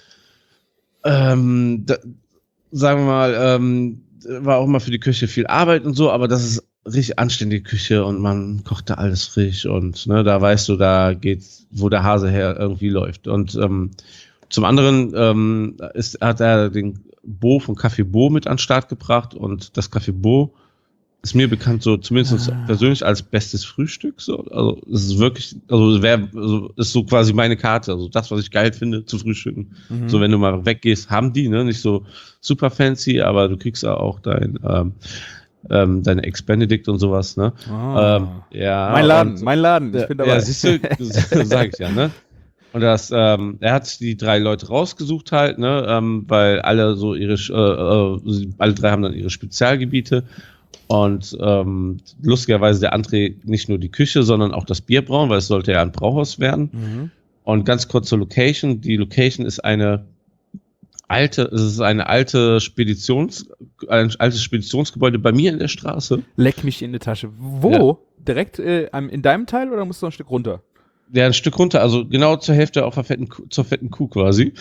ähm, da, sagen wir mal, ähm, war auch immer für die Küche viel Arbeit und so, aber das ist richtig anständige Küche und man kocht da alles frisch und ne, da weißt du, da geht's, wo der Hase her irgendwie läuft. Und ähm, zum anderen ähm, ist, hat er den Bo von Café Bo mit an den Start gebracht und das Café Bo ist mir bekannt so zumindest Ah. persönlich als bestes Frühstück. So. Also es ist wirklich, also wäre, also ist so quasi meine Karte, also das, was ich geil finde zu frühstücken. Mhm. So wenn du mal weggehst, haben die, ne, nicht so super fancy, aber du kriegst ja auch dein ähm, ähm, deine Ex Benedict und sowas, ne? Ah. Ähm, ja. mein Laden, und, mein Laden. Ich bin dabei. Ja, siehst du, sag ich ja, ne? Und das, ähm, er hat die drei Leute rausgesucht halt, ne, ähm, weil alle so ihre, äh, äh, alle drei haben dann ihre Spezialgebiete und ähm, lustigerweise der André nicht nur die Küche, sondern auch das Bier brauen, weil es sollte ja ein Brauhaus werden. Mhm. Und ganz kurz zur Location. Die Location ist eine alte, es ist eine alte Speditions, ein altes Speditionsgebäude bei mir in der Straße. Leck mich in die Tasche. Wo? Direkt äh, am- in deinem Teil oder musst du noch ein Stück runter? Ja, ein Stück runter, also genau zur Hälfte auf der fetten Kuh, zur fetten Kuh quasi.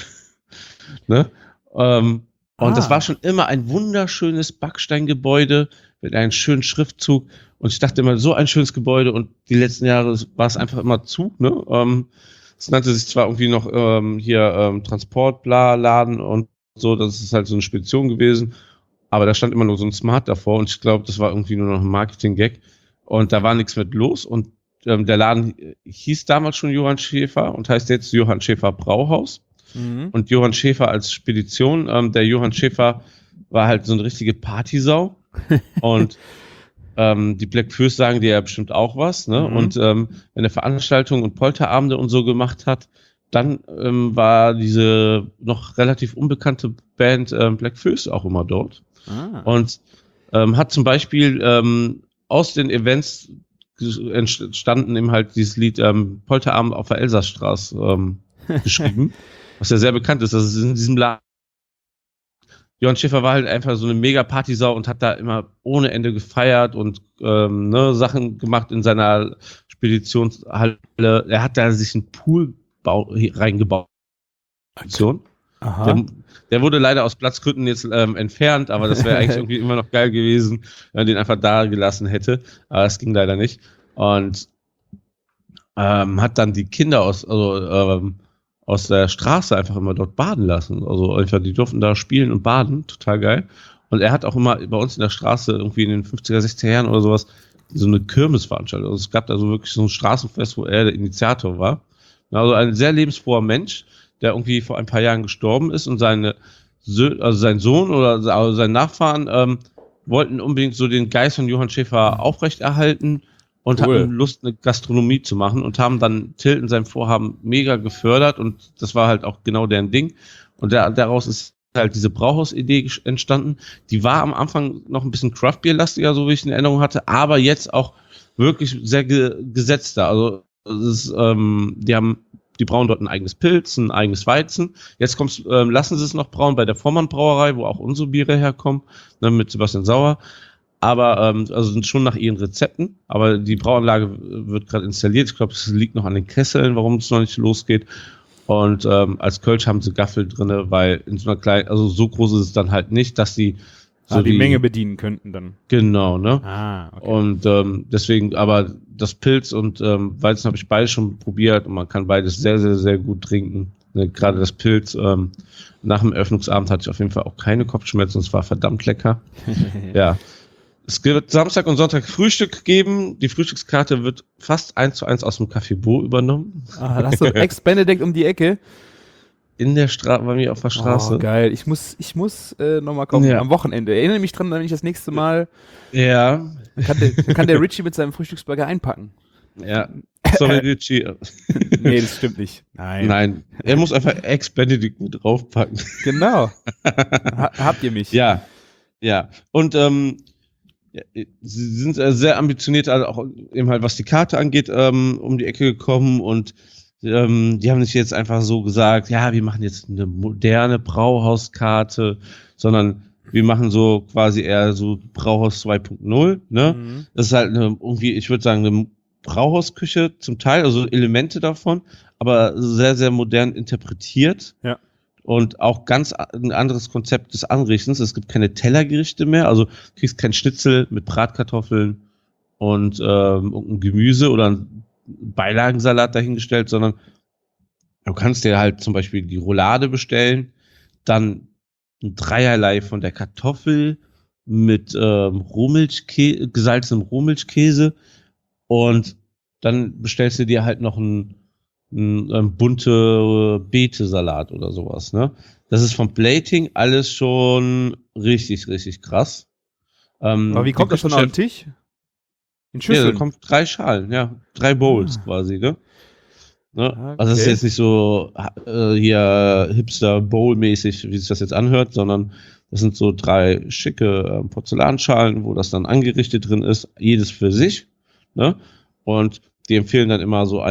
Ne? Ähm, und Ah. das war schon immer ein wunderschönes Backsteingebäude mit einem schönen Schriftzug. Und ich dachte immer, so ein schönes Gebäude und die letzten Jahre war es einfach immer zu. Ne? Ähm, es nannte sich zwar irgendwie noch ähm, hier ähm, Transport, bla, Laden und so, das ist halt so eine Spedition gewesen. Aber da stand immer nur so ein Smart davor und ich glaube, das war irgendwie nur noch ein Marketing-Gag. Und da war nichts mit los und ähm, der Laden hieß damals schon Johann Schäfer und heißt jetzt Johann Schäfer Brauhaus. Mhm. Und Johann Schäfer als Spedition, ähm, der Johann Schäfer war halt so eine richtige Partysau und ähm, die Black Fürst sagen dir ja bestimmt auch was, ne? Mhm. Und ähm, wenn er Veranstaltungen und Polterabende und so gemacht hat, dann ähm, war diese noch relativ unbekannte Band ähm, Black Fürst auch immer dort. Ah. Und ähm, hat zum Beispiel ähm, aus den Events ges- entstanden eben halt dieses Lied ähm, Polterabend auf der Elsassstraße ähm, geschrieben, was ja sehr bekannt ist. Das ist in diesem Laden. Johann Schäfer war halt einfach so eine mega Partysau und hat da immer ohne Ende gefeiert und ähm, ne, Sachen gemacht in seiner Speditionshalle. Er hat da sich einen Pool bau- reingebaut. Spedition. Aha. Der, der wurde leider aus Platzgründen jetzt ähm, entfernt, aber das wäre eigentlich irgendwie immer noch geil gewesen, wenn man den einfach da gelassen hätte. Aber das ging leider nicht. Und ähm, hat dann die Kinder aus, also, ähm, aus der Straße einfach immer dort baden lassen. Also einfach, die durften da spielen und baden, total geil. Und er hat auch immer bei uns in der Straße irgendwie in den fünfziger, sechziger Jahren oder sowas so eine Kirmesveranstaltung. Also es gab da so wirklich so ein Straßenfest, wo er der Initiator war. Also ein sehr lebensfroher Mensch, der irgendwie vor ein paar Jahren gestorben ist und seine Sö- also sein Sohn oder also sein Nachfahren ähm, wollten unbedingt so den Geist von Johann Schäfer aufrechterhalten und Cool. hatten Lust, eine Gastronomie zu machen und haben dann Till in seinem Vorhaben mega gefördert und das war halt auch genau deren Ding. Und der, daraus ist halt diese Brauhausidee gesch- entstanden. Die war am Anfang noch ein bisschen Craftbeer-lastiger, so wie ich in Erinnerung hatte, aber jetzt auch wirklich sehr ge- gesetzter. Also es ist, ähm, die haben, die brauen dort ein eigenes Pilz, ein eigenes Weizen. Jetzt kommt's, ähm, lassen sie es noch brauen bei der Vormann Brauerei, wo auch unsere Biere herkommen, ne, mit Sebastian Sauer. Aber ähm, also sind schon nach ihren Rezepten. Aber die Brauanlage wird gerade installiert. Ich glaube, es liegt noch an den Kesseln, warum es noch nicht losgeht. Und ähm, als Kölsch haben sie Gaffel drinne, weil in so einer kleinen, also so groß ist es dann halt nicht, dass die so ah, die Menge bedienen könnten dann. Genau, ne? Ah, okay. Und ähm, deswegen, aber das Pilz und ähm, Weizen habe ich beides schon probiert und man kann beides sehr, sehr, sehr gut trinken. Ne, gerade das Pilz, ähm, nach dem Eröffnungsabend hatte ich auf jeden Fall auch keine Kopfschmerzen, es war verdammt lecker. Ja. Es wird Samstag und Sonntag Frühstück geben. Die Frühstückskarte wird fast eins zu eins aus dem Café Bo übernommen. Ah, da hast du Ex-Benedikt um die Ecke. In der Straße, bei mir auf der Straße. Oh, geil. Ich muss, ich muss äh, nochmal kommen Ja. am Wochenende. Erinnere mich dran, wenn ich das nächste Mal, Ja, dann kann der, dann kann der Richie mit seinem Frühstücksburger einpacken. ja. Sorry, Richie. Nee, das stimmt nicht. Nein. Nein, er muss einfach Ex-Benedict mit draufpacken. Genau. Ha habt ihr mich? Ja, ja. Und ähm, ja, sie sind äh, sehr ambitioniert, also auch eben halt, was die Karte angeht, ähm, um die Ecke gekommen und ähm, die haben nicht jetzt einfach so gesagt, ja, wir machen jetzt eine moderne Brauhauskarte, sondern wir machen so quasi eher so Brauhaus zwei Punkt null, ne? Mhm. Das ist halt eine, irgendwie, ich würde sagen, eine Brauhausküche zum Teil, also Elemente davon, aber sehr, sehr modern interpretiert. Ja. Und auch ganz ein anderes Konzept des Anrichtens. Es gibt keine Tellergerichte mehr, also du kriegst kein Schnitzel mit Bratkartoffeln und ähm, irgendein Gemüse oder ein Beilagensalat dahingestellt, sondern du kannst dir halt zum Beispiel die Roulade bestellen, dann ein Dreierlei von der Kartoffel mit ähm, Rohmilchkäse, gesalzenem Rohmilchkäse und dann bestellst du dir halt noch ein ein, ein bunte Beete-Salat oder sowas, ne? Das ist vom Plating alles schon richtig, richtig krass. Ähm, Aber wie kommt das schon auf den Tisch? In Ja, Schüsseln? da kommt drei Schalen, ja. Drei Bowls Ah. quasi, ne? ne? Okay. Also das ist jetzt nicht so äh, hier Hipster-Bowl-mäßig, wie sich das jetzt anhört, sondern das sind so drei schicke äh, Porzellanschalen, wo das dann angerichtet drin ist, jedes für sich, ne? Und die empfehlen dann immer so ein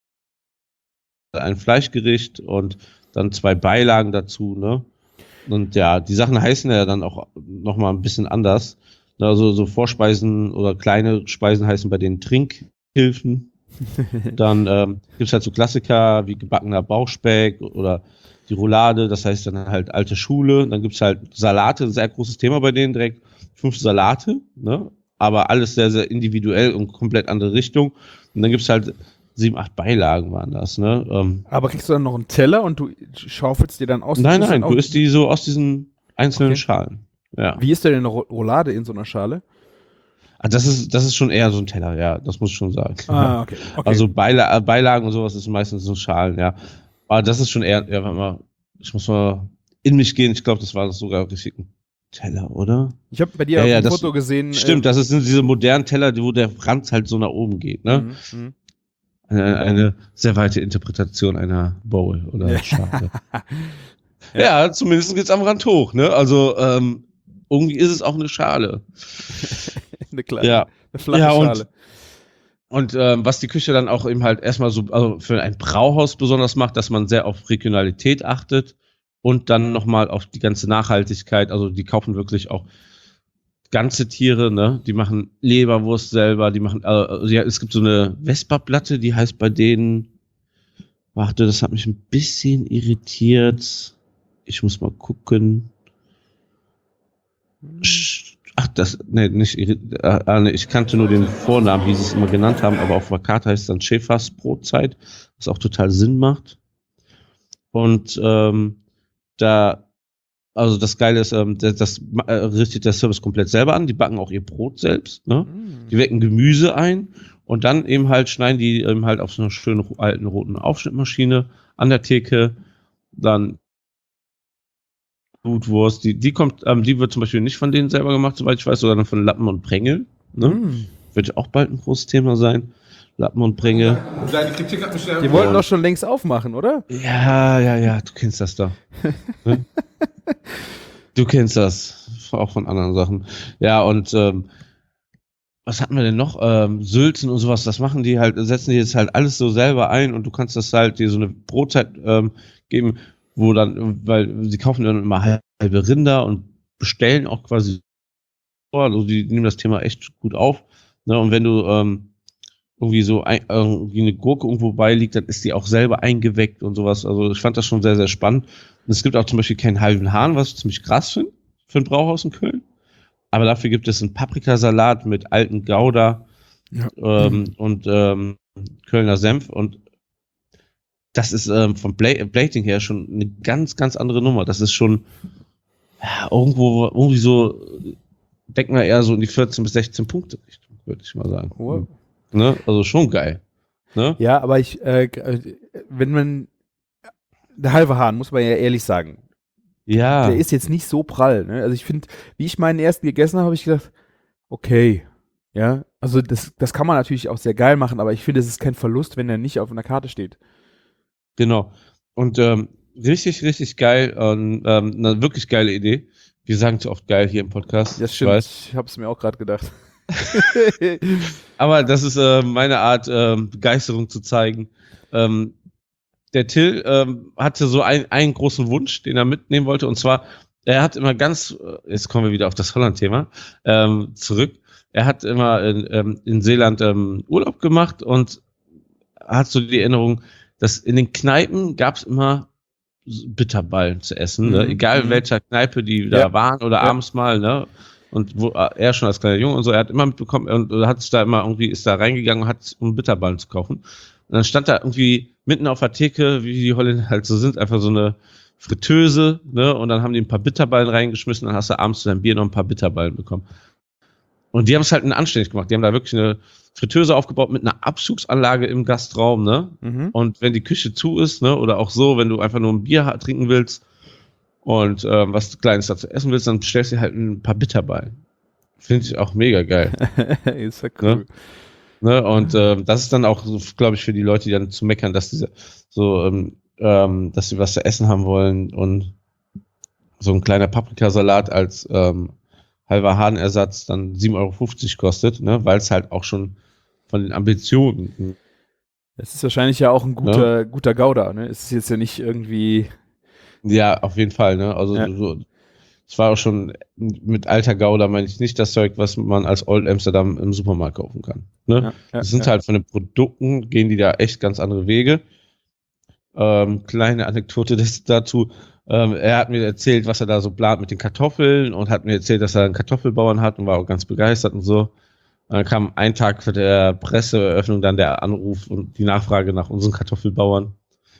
ein Fleischgericht und dann zwei Beilagen dazu, ne? Und ja, die Sachen heißen ja dann auch nochmal ein bisschen anders. Also so Vorspeisen oder kleine Speisen heißen bei den Trinkhilfen. Dann ähm, gibt's halt so Klassiker wie gebackener Bauchspeck oder die Roulade, das heißt dann halt alte Schule. Dann gibt's halt Salate, sehr großes Thema bei denen, direkt fünf Salate, ne? Aber alles sehr, sehr individuell und komplett andere Richtung. Und dann gibt's halt sieben, acht Beilagen waren das, ne? Ähm, Aber kriegst du dann noch einen Teller und du schaufelst dir dann aus den nein, Schüsseln nein, auf? du isst die so aus diesen einzelnen Okay. Schalen. Ja. Wie ist denn eine Ro- Roulade in so einer Schale? Ah, das ist, das ist schon eher so ein Teller, ja, das muss ich schon sagen. Ah, okay. okay. Also Beila äh, Beilagen und sowas ist meistens so Schalen, ja. Aber das ist schon eher, ja, warte mal, ich muss mal in mich gehen, ich glaube, das war sogar richtig ein Teller, oder? ich habe bei dir Ja, auf ja, dem das- Foto gesehen. Stimmt, das sind diese modernen Teller, wo der Rand halt so nach oben geht, ne? Mhm, mhm. Eine, eine sehr weite Interpretation einer Bowl oder Ja. Schale. Ja, zumindest geht's am Rand hoch, ne? Also, ähm, irgendwie ist es auch eine Schale. Eine kleine, Ja. eine flache Ja, und- Schale. Und ähm, was die Küche dann auch eben halt erstmal so, also für ein Brauhaus besonders macht, dass man sehr auf Regionalität achtet und dann nochmal auf die ganze Nachhaltigkeit. Also die kaufen wirklich auch ganze Tiere, ne? Die machen Leberwurst selber, die machen, äh, ja, es gibt so eine Vespa-Platte, die heißt bei denen, warte, das hat mich ein bisschen irritiert. ich muss mal gucken. Ach, das, nee, nicht, äh, nee, ich kannte nur den Vornamen, wie sie es immer genannt haben, aber auf der Karte heißt es dann Schäfers Brotzeit, was auch total Sinn macht. Und ähm, da, also das Geile ist, ähm, das, das äh, richtet der Service komplett selber an. Die backen auch ihr Brot selbst, ne? Mm. Die wecken Gemüse ein und dann eben halt schneiden die eben halt auf so einer schönen alten roten Aufschnittmaschine an der Theke. Dann Blutwurst, die, die kommt, ähm, die wird zum Beispiel nicht von denen selber gemacht, soweit ich weiß, sondern von Lappen und Prängel. Ne? Mm. Wird auch bald ein großes Thema sein. Lappen und Prängel. Die wollten doch schon längst aufmachen, oder? Ja, ja, ja, du kennst das doch. Ne? Du kennst das. Auch von anderen Sachen. Ja, und ähm, was hatten wir denn noch? Ähm, Sülzen und sowas, das machen die halt, setzen die jetzt halt alles so selber ein und du kannst das halt dir so eine Brotzeit ähm, geben, wo dann, weil sie kaufen dann immer halbe Rinder und bestellen auch quasi, also die nehmen das Thema echt gut auf. Ne? Und wenn du ähm, irgendwie so ein, irgendwie eine Gurke irgendwo beiliegt, dann ist die auch selber eingeweckt und sowas. Also ich fand das schon sehr, sehr spannend. Und es gibt auch zum Beispiel keinen halben Hahn, was ich ziemlich krass finde, für ein Brauhaus in Köln. Aber dafür gibt es einen Paprikasalat mit alten Gouda ja. ähm, mhm. und ähm, Kölner Senf. Und das ist ähm, vom Bla- Plating her schon eine ganz, ganz andere Nummer. Das ist schon ja, irgendwo, irgendwie so, denken wir eher so in die vierzehn bis sechzehn Punkte Richtung, würde ich mal sagen. Wow. Ne? Also schon geil. Ne? Ja, aber ich, äh, wenn man, der halbe Hahn, muss man ja ehrlich sagen, ja. Der ist jetzt nicht so prall. Ne? Also ich finde, wie ich meinen ersten gegessen habe, habe ich gedacht, okay, ja, also das, das kann man natürlich auch sehr geil machen, aber ich finde, es ist kein Verlust, wenn der nicht auf einer Karte steht. Genau. Und ähm, richtig, richtig geil, ähm, eine wirklich geile Idee. Wir sagen zu oft geil hier im Podcast. Das stimmt, ich, ich habe es mir auch gerade gedacht. Aber das ist äh, meine Art, äh, Begeisterung zu zeigen. Ähm, Der Till ähm, hatte so ein, einen großen Wunsch, den er mitnehmen wollte, und zwar, er hat immer ganz, jetzt kommen wir wieder auf das Holland-Thema, ähm, zurück, er hat immer in, ähm, in Seeland ähm, Urlaub gemacht und hat so die Erinnerung, dass in den Kneipen gab es immer Bitterballen zu essen, mhm. ne? Egal in welcher Kneipe die da ja. waren oder ja. abends mal, ne? Und wo er schon als kleiner Junge und so, er hat immer mitbekommen und hat sich da immer irgendwie, ist da reingegangen und hat, um Bitterballen zu kaufen. Und dann stand da irgendwie mitten auf der Theke, wie die Holländer halt so sind, einfach so eine Fritteuse, ne? Und dann haben die ein paar Bitterballen reingeschmissen, dann hast du abends zu deinem Bier noch ein paar Bitterballen bekommen. Und die haben es halt anständig gemacht. Die haben da wirklich eine Fritteuse aufgebaut mit einer Abzugsanlage im Gastraum, ne? Mhm. Und wenn die Küche zu ist, ne? Oder auch so, wenn du einfach nur ein Bier trinken willst und ähm, was Kleines dazu essen willst, dann bestellst du halt ein paar Bitterballen. Finde ich auch mega geil. Ist ja cool. Ne? Ne, und ähm, das ist dann auch, so, glaube ich, für die Leute, die dann zu meckern, dass diese so, ähm, ähm, dass sie was zu essen haben wollen und so ein kleiner Paprikasalat als ähm, halber Hahnersatz dann sieben Euro fünfzig kostet, ne, weil es halt auch schon von den Ambitionen. Das ist wahrscheinlich ja auch ein guter, ja. guter Gouda, ne? Es ist jetzt ja nicht irgendwie. Ja, auf jeden Fall, ne? Also ja. so. Es war auch schon mit alter Gouda, meine ich nicht das Zeug, was man als Old Amsterdam im Supermarkt kaufen kann. Ne? Ja, ja, das sind ja. halt von den Produkten, gehen die da echt ganz andere Wege. Ähm, kleine Anekdote des, dazu. Ähm, er hat mir erzählt, was er da so plant mit den Kartoffeln und hat mir erzählt, dass er einen Kartoffelbauern hat und war auch ganz begeistert und so. Und dann kam ein Tag für der Presseeröffnung dann der Anruf und die Nachfrage nach unseren Kartoffelbauern.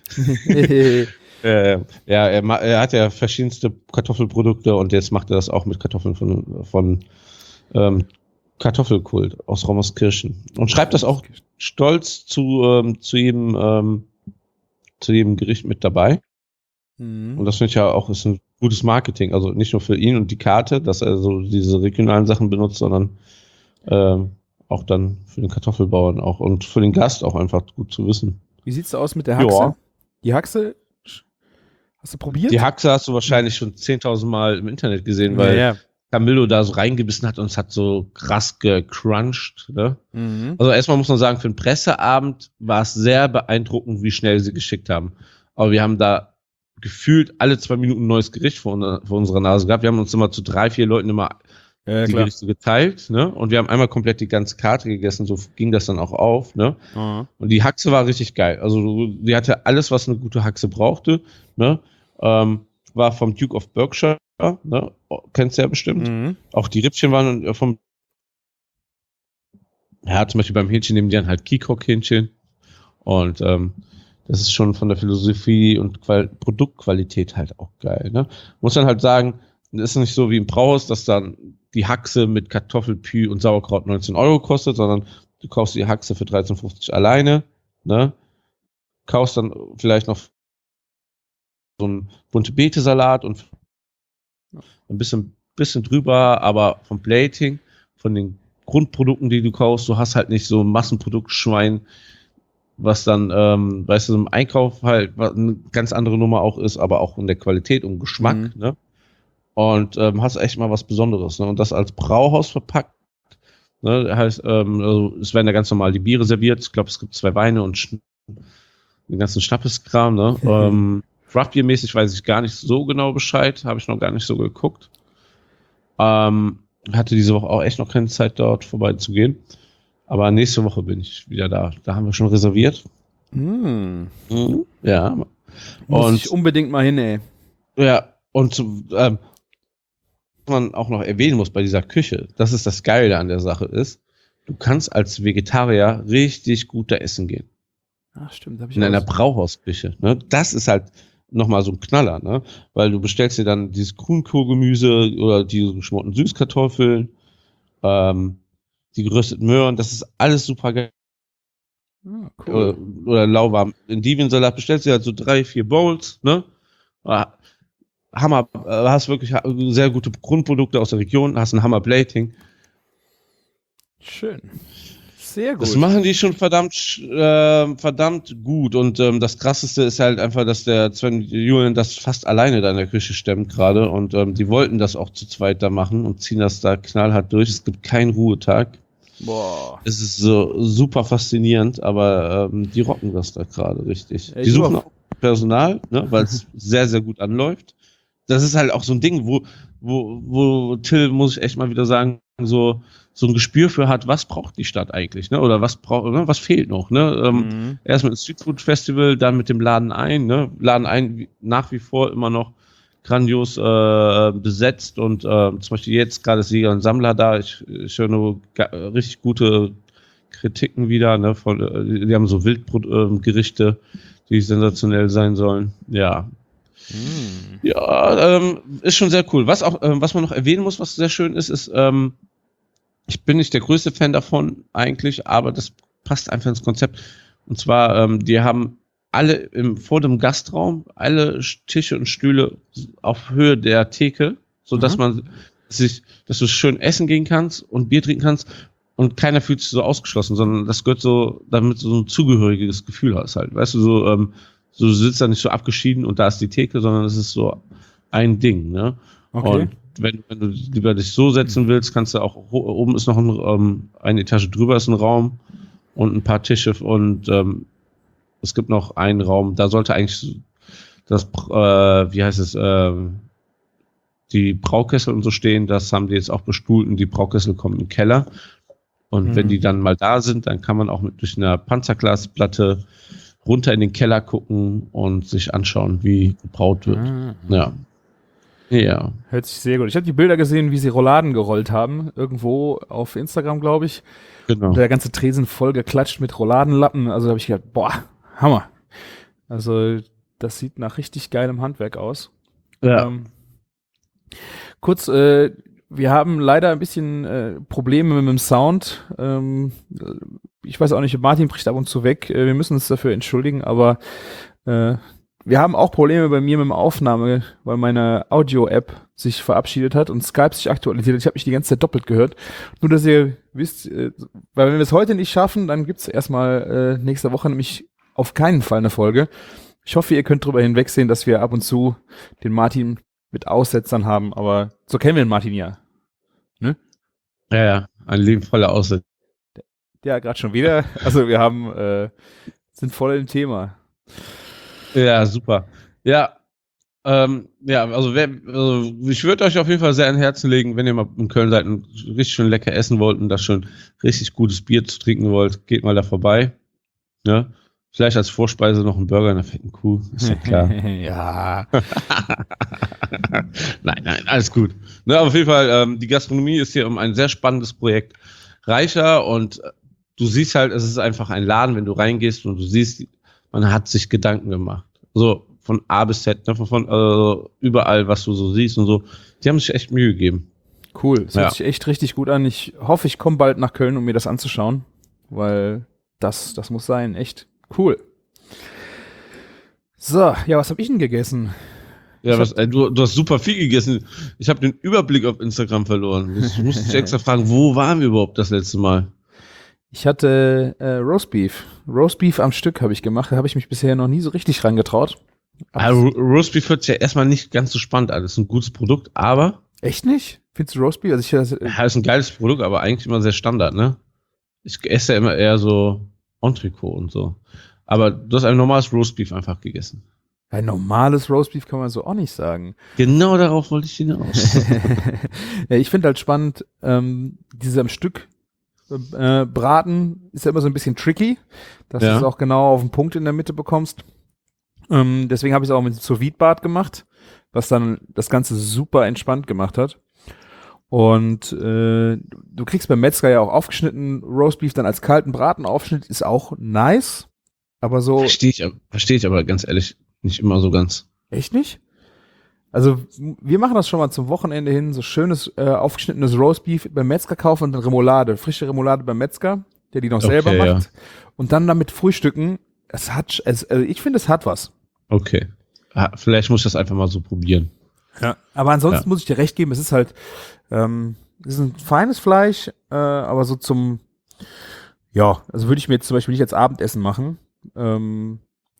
Äh, ja, er, er hat ja verschiedenste Kartoffelprodukte und jetzt macht er das auch mit Kartoffeln von, von ähm, Kartoffelkult aus Rommerskirchen. Und schreibt das auch stolz zu, ähm, zu, jedem, ähm, zu jedem Gericht mit dabei. Mhm. Und das finde ich ja auch ist ein gutes Marketing. Also nicht nur für ihn und die Karte, dass er so diese regionalen Sachen benutzt, sondern ähm, auch dann für den Kartoffelbauern auch und für den Gast auch einfach gut zu wissen. Wie sieht's aus mit der Haxe? Ja. Die Haxe, hast du probiert? Die Haxe hast du wahrscheinlich schon zehntausend Mal im Internet gesehen, weil ja, ja. Camillo da so reingebissen hat und es hat so krass gecrunched. Ne? Mhm. Also erstmal muss man sagen, für einen Presseabend war es sehr beeindruckend, wie schnell sie geschickt haben. Aber wir haben da gefühlt alle zwei Minuten ein neues Gericht vor, vor unserer Nase gehabt. Wir haben uns immer zu drei, vier Leuten immer ja, die Gerichte geteilt, ne? Und wir haben einmal komplett die ganze Karte gegessen, so ging das dann auch auf, ne? Mhm. Und die Haxe war richtig geil. Also die hatte alles, was eine gute Haxe brauchte, ne? Ähm, war vom Duke of Berkshire, ne? Kennst du ja bestimmt. Mhm. Auch die Rippchen waren vom, ja, zum Beispiel beim Hähnchen nehmen die dann halt Kikok-Hähnchen. Und ähm, das ist schon von der Philosophie und Qual- Produktqualität halt auch geil. Ne? Muss dann halt sagen, es ist nicht so wie im Brauhaus, dass dann die Haxe mit Kartoffelpü und Sauerkraut neunzehn Euro kostet, sondern du kaufst die Haxe für dreizehn fünfzig alleine, ne? Kaufst dann vielleicht noch so einen bunte Beete-Salat und ein bisschen, bisschen drüber, aber vom Plating, von den Grundprodukten, die du kaufst, du hast halt nicht so ein Massenproduktschwein, was dann, ähm, weißt du, im Einkauf halt eine ganz andere Nummer auch ist, aber auch in der Qualität und Geschmack, Mhm. ne? Und ähm, hast echt mal was Besonderes, ne? Und das als Brauhaus verpackt, ne? Heißt, ähm, also es werden ja ganz normal die Biere serviert. Ich glaube, es gibt zwei Weine und Schn- den ganzen Schnappeskram, ne? Mhm. ähm, Craftbeer-mäßig weiß ich gar nicht so genau Bescheid, habe ich noch gar nicht so geguckt. Ähm, hatte diese Woche auch echt noch keine Zeit, dort vorbeizugehen. Aber nächste Woche bin ich wieder da. Da haben wir schon reserviert. Mhm. Mhm. Ja. Muss Und ich unbedingt mal hin, ey. ja, und ähm, was man auch noch erwähnen muss bei dieser Küche, das ist das Geile an der Sache ist, du kannst als Vegetarier richtig gut da essen gehen. Ach, stimmt, habe ich In einer auch. Brauhausküche. Ne? Das ist halt nochmal so ein Knaller, ne? Weil du bestellst dir dann dieses Grünkohlgemüse oder diese geschmorten Süßkartoffeln, ähm, die gerösteten Möhren, das ist alles super geil. Ah, Oder, cool. oder lauwarm. Endivensalat bestellst du halt so drei, vier Bowls, ne? Ah, Hammer, äh, hast wirklich ha- sehr gute Grundprodukte aus der Region, hast ein Hammer Plating. Schön. Sehr gut. Das machen die schon verdammt, sch- äh, verdammt gut. Und ähm, das Krasseste ist halt einfach, dass der Sven Julian das fast alleine da in der Küche stemmt gerade. Und ähm, die wollten das auch zu zweit da machen und ziehen das da knallhart durch. Es gibt keinen Ruhetag. Boah. Es ist so super faszinierend, aber ähm, die rocken das da gerade richtig. Ey, Die suchen super. auch Personal, ne, weil es sehr, sehr gut anläuft. Das ist halt auch so ein Ding, wo, wo, wo Till, muss ich echt mal wieder sagen, so, so ein Gespür für hat, was braucht die Stadt eigentlich, ne? Oder was braucht, ne? Was fehlt noch, ne? Ähm, Mhm. erst mit dem Streetfood Festival, dann mit dem Laden ein, ne? Laden ein wie- nach wie vor immer noch grandios äh, besetzt und äh, zum Beispiel jetzt gerade ist Sieger und Sammler da. Ich, ich höre nur ga- richtig gute Kritiken wieder, ne? Von, äh, die haben so Wildgerichte, die sensationell sein sollen. Ja, Mhm. ja, ähm, ist schon sehr cool. Was auch, ähm, was man noch erwähnen muss, was sehr schön ist, ist, ähm, ich bin nicht der größte Fan davon eigentlich, aber das passt einfach ins Konzept. Und zwar, ähm, die haben alle im, vor dem Gastraum alle Tische und Stühle auf Höhe der Theke, so dass Mhm. man sich, dass du schön essen gehen kannst und Bier trinken kannst und keiner fühlt sich so ausgeschlossen, sondern das gehört so, damit du so ein zugehöriges Gefühl hast halt. Weißt du, so, ähm, so du sitzt da nicht so abgeschieden und da ist die Theke, sondern es ist so ein Ding, ne? Okay. Und wenn, wenn du lieber dich so setzen willst, kannst du auch, oben ist noch ein, ähm, eine Etage drüber ist ein Raum und ein paar Tische und ähm, es gibt noch einen Raum, da sollte eigentlich das, äh, wie heißt es, äh, die Braukessel und so stehen, das haben die jetzt auch bestuhlt und die Braukessel kommen im Keller. Und Mhm. wenn die dann mal da sind, dann kann man auch mit durch eine Panzerglasplatte runter in den Keller gucken und sich anschauen, wie gebraut wird. Ah. Ja. Ja. Hört sich sehr gut. Ich habe die Bilder gesehen, wie sie Rouladen gerollt haben. Irgendwo auf Instagram, glaube ich. Genau. Und der ganze Tresen voll geklatscht mit Rouladenlappen. Also habe ich gedacht, boah, Hammer. Also das sieht nach richtig geilem Handwerk aus. Ja. Ähm, kurz, äh, wir haben leider ein bisschen äh, Probleme mit dem Sound. Ähm, ich weiß auch nicht, Martin bricht ab und zu weg. Äh, wir müssen uns dafür entschuldigen, aber äh, wir haben auch Probleme bei mir mit dem Aufnahme, weil meine Audio-App sich verabschiedet hat und Skype sich aktualisiert hat. Ich habe mich die ganze Zeit doppelt gehört. Nur, dass ihr wisst, äh, weil wenn wir es heute nicht schaffen, dann gibt's erstmal äh, nächste Woche nämlich auf keinen Fall eine Folge. Ich hoffe, ihr könnt drüber hinwegsehen, dass wir ab und zu den Martin mit Aussetzern haben, aber so kennen wir den Martin ja. Ja, ja. Ein Leben voller Aussätze. Ja, gerade schon wieder. Also wir haben, äh, sind voll im Thema. Ja, super. Ja, ähm, ja, also, wer, also ich würde euch auf jeden Fall sehr an Herzen legen, wenn ihr mal in Köln seid und richtig schön lecker essen wollt und da schon richtig gutes Bier zu trinken wollt, geht mal da vorbei. Ne? Vielleicht als Vorspeise noch ein Burger in der fetten Kuh, ist ja klar. Ja. Nein, nein, alles gut. Ne, aber auf jeden Fall, ähm, die Gastronomie ist hier um ein sehr spannendes Projekt reicher und du siehst halt, es ist einfach ein Laden, wenn du reingehst und du siehst, man hat sich Gedanken gemacht. So von A bis Z, ne, von, von äh, überall, was du so siehst und so. Die haben sich echt Mühe gegeben. Cool, das Ja. hört sich echt richtig gut an. Ich hoffe, ich komme bald nach Köln, um mir das anzuschauen, weil das, das muss sein, echt cool. So, ja, was habe ich denn gegessen? Ja, Ich was, ey, du, du hast super viel gegessen. Ich habe den Überblick auf Instagram verloren. Ich musste dich extra fragen, wo waren wir überhaupt das letzte Mal? Ich hatte äh, Roastbeef. Roastbeef am Stück habe ich gemacht. Da habe ich mich bisher noch nie so richtig rangetraut. Also, Roastbeef hört sich ja erstmal nicht ganz so spannend an. Das ist ein gutes Produkt, aber Echt nicht? Findest du Roastbeef? Also ich, das, äh, ja, ist ein geiles Produkt, aber eigentlich immer sehr Standard, ne? Ich esse ja immer eher so Entrecot und so. Aber du hast ein normales Roastbeef einfach gegessen. ein normales Roastbeef kann man so auch nicht sagen. Genau darauf wollte ich hinaus. Ja, ich finde halt spannend, ähm, diese am Stück äh, Braten ist ja immer so ein bisschen tricky, dass Ja. du es auch genau auf den Punkt in der Mitte bekommst. Ähm, deswegen habe ich es auch mit sous vide Bad gemacht, was dann das Ganze super entspannt gemacht hat. Und äh, du kriegst beim Metzger ja auch aufgeschnitten Roastbeef dann als kalten Bratenaufschnitt, ist auch nice, aber so Verstehe ich, aber- verstehe ich aber ganz ehrlich nicht immer so ganz. echt nicht? Also wir machen das schon mal zum Wochenende hin, so schönes äh, aufgeschnittenes Roastbeef beim Metzger kaufen und dann Remoulade, frische Remoulade beim Metzger, der die noch Okay, selber ja. macht und dann damit frühstücken. Es hat, es, also ich finde, es hat was. Okay. Ah, vielleicht muss ich das einfach mal so probieren. Ja. Aber ansonsten Ja. muss ich dir recht geben, es ist halt, ähm, es ist ein feines Fleisch, äh, aber so zum, ja, also würde ich mir jetzt zum Beispiel nicht als Abendessen machen, ähm,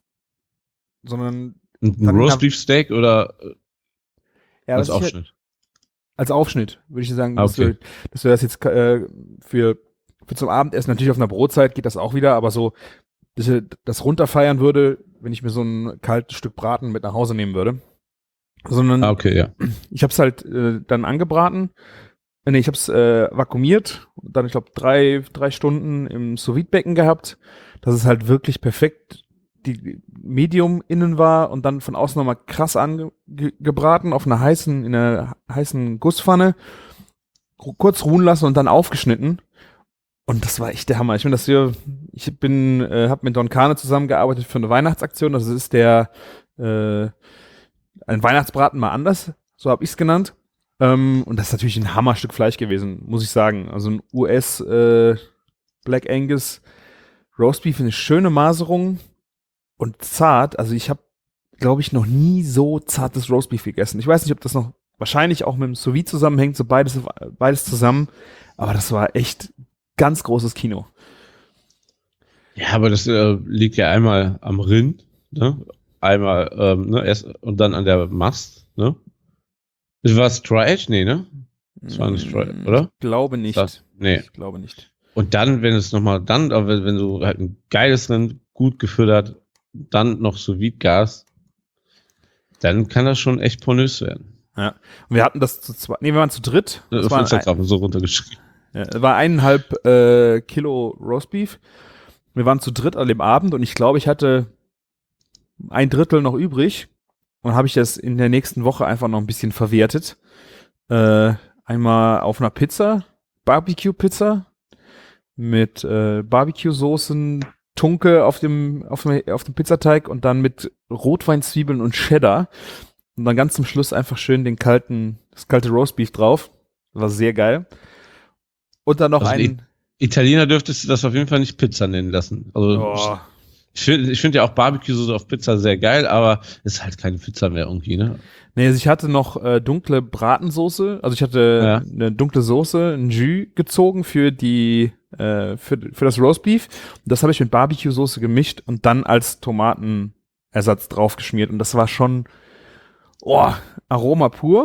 sondern Ein, ein Dann Roastbeef Steak oder äh, ja, als was ich halt- Aufschnitt? als Aufschnitt, würde ich sagen, Ah, dass, okay. du, dass du das jetzt äh, für, für zum Abendessen, natürlich auf einer Brotzeit geht das auch wieder, aber so, dass ich das runterfeiern würde, wenn ich mir so ein kaltes Stück Braten mit nach Hause nehmen würde. Sondern Ah, okay, ja. ich habe es halt äh, dann angebraten, äh, nee, ich habe es äh, vakuumiert, und dann, ich glaube, drei, drei Stunden im Sous-Vide-Becken gehabt, dass es halt wirklich perfekt die Medium innen war und dann von außen nochmal krass angebraten auf einer heißen, in einer heißen Gusspfanne, ru- kurz ruhen lassen und dann aufgeschnitten. Und das war echt der Hammer. Ich finde, das hier, ich bin, äh, habe mit Don Kane zusammengearbeitet für eine Weihnachtsaktion. Das ist der äh, ein Weihnachtsbraten mal anders, so habe ich es genannt. Ähm, und das ist natürlich ein Hammerstück Fleisch gewesen, muss ich sagen. Also ein U S äh, Black Angus Roastbeef, eine schöne Maserung und zart. Also ich habe, glaube ich, noch nie so zartes Roastbeef gegessen. Ich weiß nicht, ob das noch wahrscheinlich auch mit dem Sous-Vide zusammenhängt, so beides, beides zusammen. Aber das war echt ganz großes Kino. Ja, aber das äh, liegt ja einmal am Rind, ne? Einmal, ähm, ne, erst und dann an der Mast, ne? War es Dry-Aged? Nee, ne? Das war nicht Dry, Mm, oder? Ich glaube nicht. Das, nee. Ich glaube nicht. Und dann, wenn es nochmal, dann, aber wenn, wenn du halt ein geiles Rind, gut gefüttert, dann noch sous vide Gas, dann kann das schon echt pornös werden. Ja. Und wir hatten das zu zweit. Nee, wir waren zu dritt. Das Auf waren ein, Instagram so runtergeschrieben. ja, es war eineinhalb äh, Kilo Roastbeef. Wir waren zu dritt an dem Abend und ich glaube, ich hatte ein Drittel noch übrig und habe ich das in der nächsten Woche einfach noch ein bisschen verwertet. Äh, einmal auf einer Pizza, Barbecue-Pizza mit äh, Barbecue-Soßen, Tunke auf dem, auf dem, auf dem Pizzateig und dann mit Rotweinzwiebeln und Cheddar. Und dann ganz zum Schluss einfach schön den kalten, das kalte Roastbeef drauf. War sehr geil. Und dann noch Also ein. Italiener dürftest du das auf jeden Fall nicht Pizza nennen lassen. Also Oh, ich finde ich find ja auch Barbecue-Soße auf Pizza sehr geil, aber ist halt keine Pizza mehr irgendwie, ne? nee, also ich hatte noch äh, dunkle Bratensoße. Also ich hatte Ja. eine dunkle Soße, ein Jus gezogen für die, äh, für, für das Roastbeef. Und das habe ich mit Barbecue-Soße gemischt und dann als Tomatenersatz draufgeschmiert. Und das war schon, oh, Aroma pur.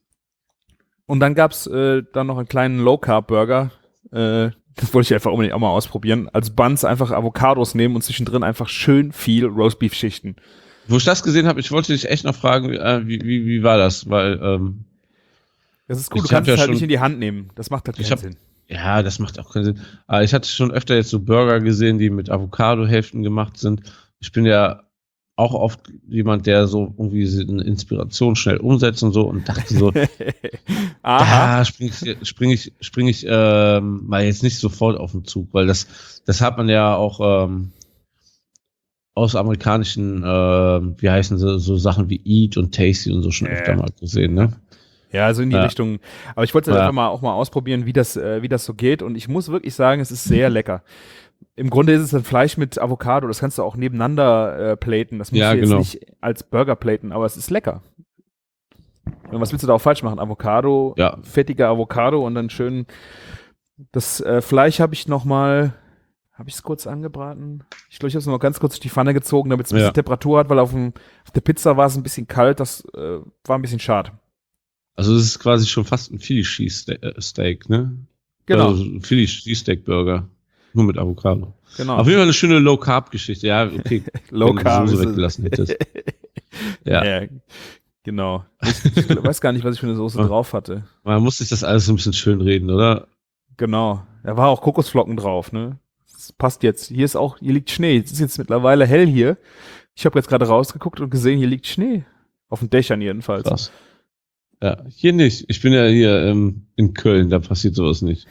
Und dann gab's äh, dann noch einen kleinen Low-Carb-Burger. Äh, das wollte ich einfach unbedingt auch mal ausprobieren. Als Buns einfach Avocados nehmen und zwischendrin einfach schön viel Roastbeef-Schichten. Wo ich das gesehen habe, ich wollte dich echt noch fragen, äh, wie, wie, wie war das? Weil, ähm, Das ist gut, Ich du kannst hab ja es halt schon- nicht in die Hand nehmen. Das macht halt Ich keinen hab- Sinn. Ja, das macht auch keinen Sinn. Aber ich hatte schon öfter jetzt so Burger gesehen, die mit Avocado-Hälften gemacht sind. Ich bin ja auch oft jemand, der so irgendwie eine Inspiration schnell umsetzt und so und dachte so, Aha. da springe ich, spring ich, spring ich ähm, mal jetzt nicht sofort auf den Zug, weil das, das hat man ja auch ähm, aus amerikanischen, äh, wie heißen sie, so Sachen wie Eat und Tasty und so schon Äh. öfter mal gesehen, ne? Ja, so in die Ja. Richtung. Aber ich wollte Ja. einfach mal auch mal ausprobieren, wie das, äh, wie das so geht. Und ich muss wirklich sagen, es ist sehr lecker. Im Grunde ist es ein Fleisch mit Avocado. Das kannst du auch nebeneinander äh, platen. Das musst Ja, du jetzt genau. nicht als Burger platen, aber es ist lecker. Und was willst du da auch falsch machen? Avocado, Ja. fettige Avocado und dann schön. Das äh, Fleisch habe ich noch mal, habe ich es kurz angebraten? Ich glaube, ich habe es noch ganz kurz durch die Pfanne gezogen, damit es ein bisschen Ja. Temperatur hat, weil auf, dem, auf der Pizza war es ein bisschen kalt. Das äh, war ein bisschen schade. Also es ist quasi schon fast ein Philly Cheesesteak, ne? Genau, Also ein Philly Cheesesteak Burger. Nur mit Avocado. genau. Auf jeden Fall eine schöne Low-Carb-Geschichte. Ja, okay. Low wenn du die Carb Soße ist es. weggelassen hättest. Ja. Ja, genau. Ich, ich weiß gar nicht, was ich für eine Soße Ja. drauf hatte. Man muss sich das alles so ein bisschen schön reden, oder? Genau. Da war auch Kokosflocken drauf, ne? Das passt jetzt. Hier ist auch, hier liegt Schnee. Es ist jetzt mittlerweile hell hier. Ich habe jetzt gerade rausgeguckt und gesehen, hier liegt Schnee. Auf den Dächern jedenfalls. Krass. Ja, hier nicht. Ich bin ja hier ähm, in Köln, da passiert sowas nicht.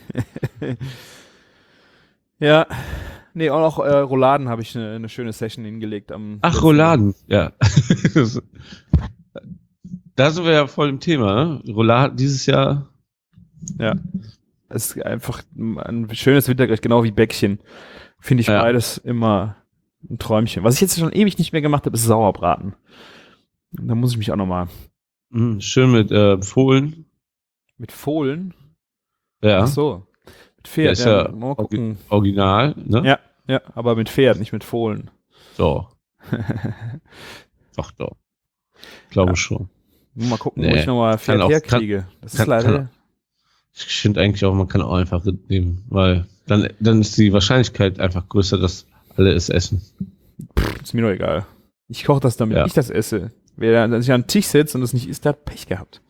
Ja. Nee, auch noch äh, Rouladen habe ich eine, eine schöne Session hingelegt am. Ach, letzten Rouladen, ja. Da sind wir ja voll im Thema, ne? Rouladen dieses Jahr. Ja. Es ist einfach ein schönes Wintergericht, genau wie Bäckchen. Finde ich Ja. beides immer ein Träumchen. Was ich jetzt schon ewig nicht mehr gemacht habe, ist Sauerbraten. Da muss ich mich auch nochmal Mhm, schön mit äh, Fohlen. mit Fohlen. Ja, Ach so. Mit Pferd. Ja, ist Ja, ja mal gucken. original, ne? Ja, ja, aber mit Pferd, nicht mit Fohlen. So, doch, doch. Glaube Ja. schon. Mal gucken, wo Nee, ich nochmal Pferd kann auch- herkriege. Das kann- ist leider. kann- Ich finde eigentlich auch, man kann auch einfach Rind nehmen, weil dann, dann ist die Wahrscheinlichkeit einfach größer, dass alle es essen. Ist mir nur egal. Ich koche das, damit Ja. ich das esse. Wer sich an den Tisch setzt und es nicht isst, der hat Pech gehabt.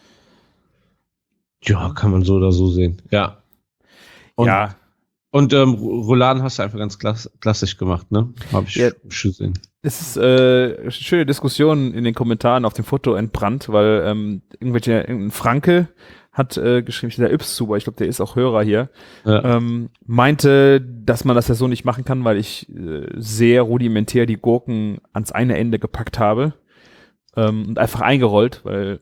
Ja, kann man so oder so sehen. Ja. Und, ja, Und ähm, Rouladen hast du einfach ganz klass klassisch gemacht, ne? Habe ich Ja. schon gesehen. es ist äh, schöne Diskussion in den Kommentaren auf dem Foto entbrannt, weil ähm, irgendwelche, irgendein Franke hat äh, geschrieben, der Yps-Zuber, ich glaube, der ist auch Hörer hier, Ja. ähm, meinte, dass man das ja so nicht machen kann, weil ich äh, sehr rudimentär die Gurken ans eine Ende gepackt habe ähm, und einfach eingerollt, weil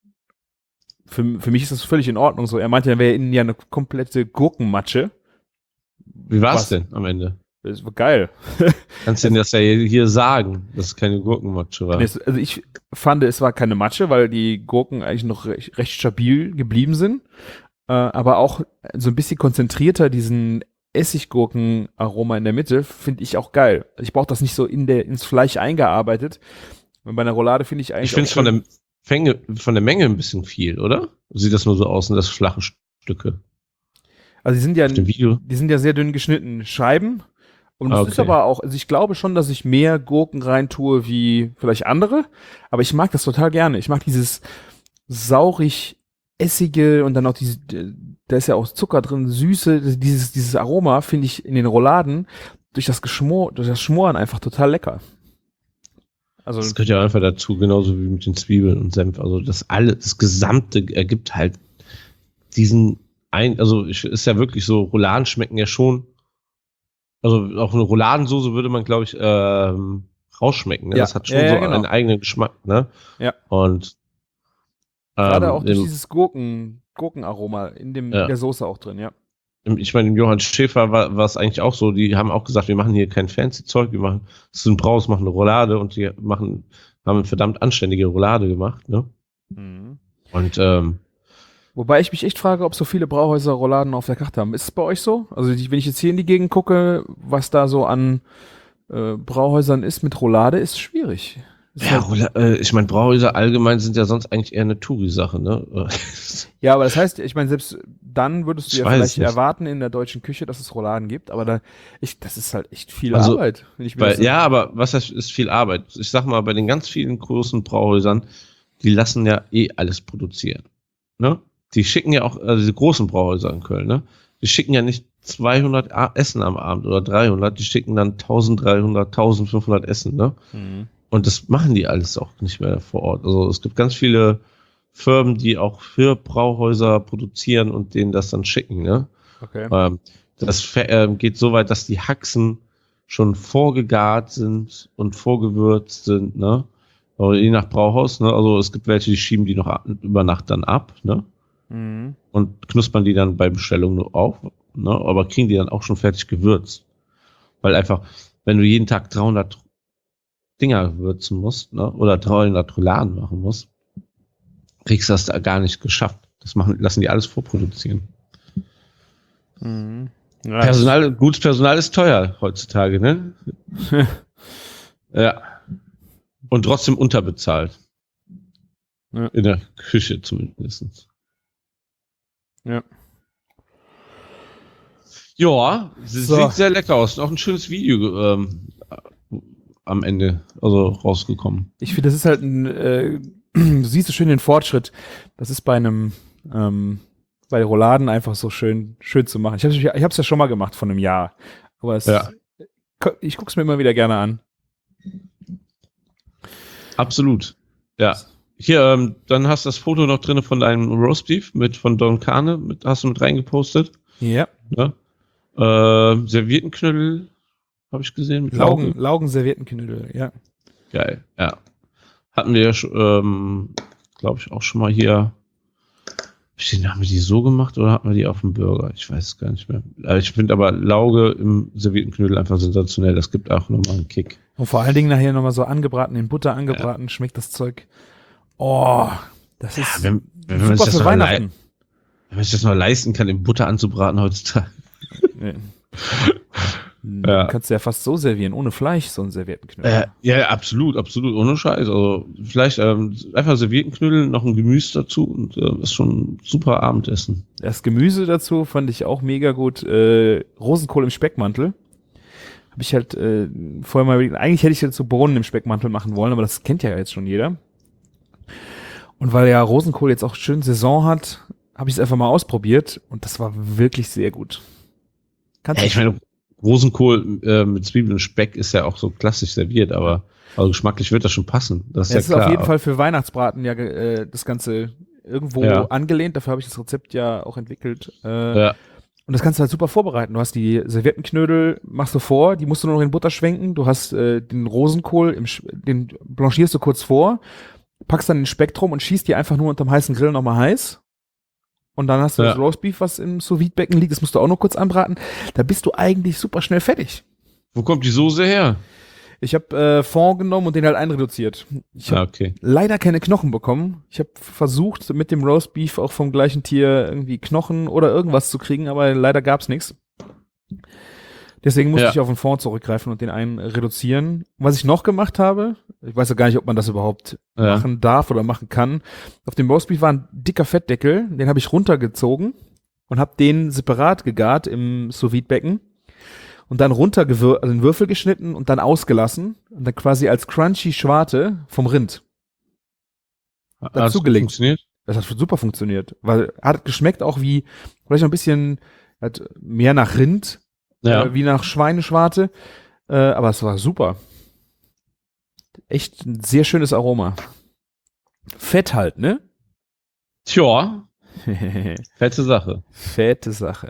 für, für mich ist das völlig in Ordnung so. Er meinte, dann wäre innen ja eine komplette Gurkenmatsche. Wie war Was? es denn am Ende? Das war geil. Kannst du denn das ja hier sagen, dass es keine Gurkenmatsche war? Es- Also ich fand, es war keine Matsche, weil die Gurken eigentlich noch recht, recht stabil geblieben sind, äh, aber auch so ein bisschen konzentrierter diesen Essiggurkenaroma in der Mitte finde ich auch geil. Ich brauche das nicht so in der ins Fleisch eingearbeitet. Und bei einer Roulade finde ich eigentlich Ich finde es auch von der, Fänge, von der Menge ein bisschen viel, oder? Sieht das nur so aus, sind das flache Stücke? also die sind ja Auf dem Video? die sind ja sehr dünn geschnitten Scheiben. Und das Ah, okay. ist aber auch, also ich glaube schon, dass ich mehr Gurken reintue wie vielleicht andere, aber ich mag das total gerne. Ich mag dieses saurig essige und dann auch diese, da ist ja auch Zucker drin, Süße, dieses, dieses Aroma finde ich in den Rouladen durch das Geschmor, durch das Schmoren einfach total lecker. Also, Das gehört ja einfach dazu, genauso wie mit den Zwiebeln und Senf. Also das alle, das Gesamte ergibt halt diesen ein, also ich, ist ja wirklich so, Rouladen schmecken ja schon, also auch eine Rouladensoße würde man, glaube ich, ähm, rausschmecken. Ne? Ja. Das hat schon Ja, ja, so genau. einen eigenen Geschmack, ne? Ja. Und gerade ähm, auch durch im, dieses Gurken, Gurkenaroma in dem, Ja. in der Soße auch drin, ja. im, ich meine, im Johann Schäfer war war es eigentlich auch so, die haben auch gesagt, wir machen hier kein fancy Zeug, wir machen, das ist ein Braus, machen eine Roulade und die machen, haben eine verdammt anständige Roulade gemacht, ne? Mhm. Und ähm, Wobei ich mich echt frage, ob so viele Brauhäuser Rouladen auf der Karte haben. Ist es bei euch so? Also die, wenn ich jetzt hier in die Gegend gucke, was da so an äh, Brauhäusern ist mit Roulade, ist schwierig. Ist ja, halt, Roula- äh, ich meine, Brauhäuser allgemein sind ja sonst eigentlich eher eine Touri-Sache, ne? ja, aber das heißt, ich meine, selbst dann würdest du Ich ja weiß vielleicht nicht. erwarten in der deutschen Küche, dass es Rouladen gibt, aber da, ich, das ist halt echt viel Also, Arbeit. Wenn ich mir Weil, das so- ja, aber was heißt, ist viel Arbeit? Ich sag mal, bei den ganz vielen großen Brauhäusern, die lassen ja eh alles produzieren. Ne? Die schicken ja auch, also diese großen Brauhäuser in Köln, ne? die schicken ja nicht zweihundert A- Essen am Abend oder dreihundert, die schicken dann dreizehnhundert, eintausendfünfhundert Essen, ne? Mhm. Und das machen die alles auch nicht mehr vor Ort. Also es gibt ganz viele Firmen, die auch für Brauhäuser produzieren und denen das dann schicken, ne? Okay. Ähm, das fe- ähm, geht so weit, dass die Haxen schon vorgegart sind und vorgewürzt sind, ne? Aber je nach Brauhaus, ne? Also es gibt welche, die schieben die noch ab, über Nacht dann ab, ne? Mhm. Und knuspern die dann bei Bestellung nur auf, ne? Aber kriegen die dann auch schon fertig gewürzt. Weil einfach, wenn du jeden Tag dreihundert Dinger würzen musst, ne? Oder dreihundert Rouladen machen musst, kriegst du das da gar nicht geschafft. Das machen, lassen die alles vorproduzieren. Mhm. Ja, Personal, gutes Personal ist teuer heutzutage, ne? Ja. Und trotzdem unterbezahlt. Ja. In der Küche zumindest. Ja. Ja, sie So. sieht sehr lecker aus. Auch ein schönes Video ähm, am Ende, also rausgekommen. Ich finde, das ist halt ein, äh, du siehst so schön den Fortschritt. Das ist bei einem, ähm, bei Rouladen einfach so schön, schön zu machen. Ich habe ich hab's ja schon mal gemacht von einem Jahr. Aber es, Ja. ich gucke es mir immer wieder gerne an. Absolut. Ja. Hier, ähm, dann hast du das Foto noch drin von deinem Roastbeef mit von Don Carne, mit, hast du mit reingepostet. Ja. Ja. Äh, Serviettenknödel habe ich gesehen. Mit Laugen, Laugen. Laugen-Serviettenknödel, ja. Geil, ja. Hatten wir ja, sch- ähm, glaube ich, auch schon mal hier. Haben wir die so gemacht oder hatten wir die auf dem Burger? Ich weiß es gar nicht mehr. Aber ich finde aber Lauge im Serviettenknödel einfach sensationell. Das gibt auch nochmal einen Kick. Und vor allen Dingen nachher nochmal so angebraten, in Butter angebraten, schmeckt das Zeug. Oh, das ist wenn, wenn, man sich super das für noch lei- Weihnachten. wenn man sich das noch leisten kann, in Butter anzubraten heutzutage. Nee. Ja. Kannst du ja fast so servieren, ohne Fleisch, so ein Serviettenknödel. Äh, ja, absolut, absolut, ohne Scheiß. Also vielleicht ähm, einfach Serviettenknödel, noch ein Gemüse dazu und äh, ist schon ein super Abendessen. Das Gemüse dazu fand ich auch mega gut. Äh, Rosenkohl im Speckmantel. Habe ich halt äh, vorher mal überlegt, eigentlich hätte ich jetzt so Bohnen im Speckmantel machen wollen, aber das kennt ja jetzt schon jeder. Und weil ja Rosenkohl jetzt auch schön Saison hat, habe ich es einfach mal ausprobiert und das war wirklich sehr gut. Kannst Ja, ich meine, Rosenkohl äh, mit Zwiebeln und Speck ist ja auch so klassisch serviert, aber also geschmacklich wird das schon passen. Das ist Es ja ist klar. auf jeden Fall für Weihnachtsbraten ja äh, das Ganze irgendwo Ja. angelehnt. Dafür habe ich das Rezept ja auch entwickelt. Äh, Ja. Und das kannst du halt super vorbereiten. Du hast die Serviettenknödel, machst du vor, die musst du nur noch in Butter schwenken. Du hast äh, den Rosenkohl, im, Sch- den blanchierst du kurz vor, packst dann den Spektrum und schießt die einfach nur unterm heißen Grill nochmal heiß. Und dann hast du Ja. das Roastbeef, was im Sous-Vide-Becken liegt, das musst du auch noch kurz anbraten. Da bist du eigentlich super schnell fertig. Wo kommt die Soße her? Ich habe äh, Fond genommen und den halt einreduziert. Ich habe Ah, okay. leider keine Knochen bekommen. Ich habe versucht, mit dem Roastbeef auch vom gleichen Tier irgendwie Knochen oder irgendwas zu kriegen, aber leider gab's nichts. Deswegen musste Ja. ich auf den Fond zurückgreifen und den einen reduzieren. Was ich noch gemacht habe, ich weiß ja gar nicht, ob man das überhaupt Ja. machen darf oder machen kann. Auf dem Roastbeef war ein dicker Fettdeckel, den habe ich runtergezogen und habe den separat gegart im Sous-Vide-Becken und dann runtergewür also in Würfel geschnitten und dann ausgelassen und dann quasi als crunchy Schwarte vom Rind. Hat dazu das gelegt. funktioniert? Das hat super funktioniert, weil hat geschmeckt auch wie vielleicht noch ein bisschen halt mehr nach Rind, Ja. äh, wie nach Schweineschwarte, äh, aber es war super. Echt ein sehr schönes Aroma. Fett halt, ne? Tja, fette Sache. Fette Sache.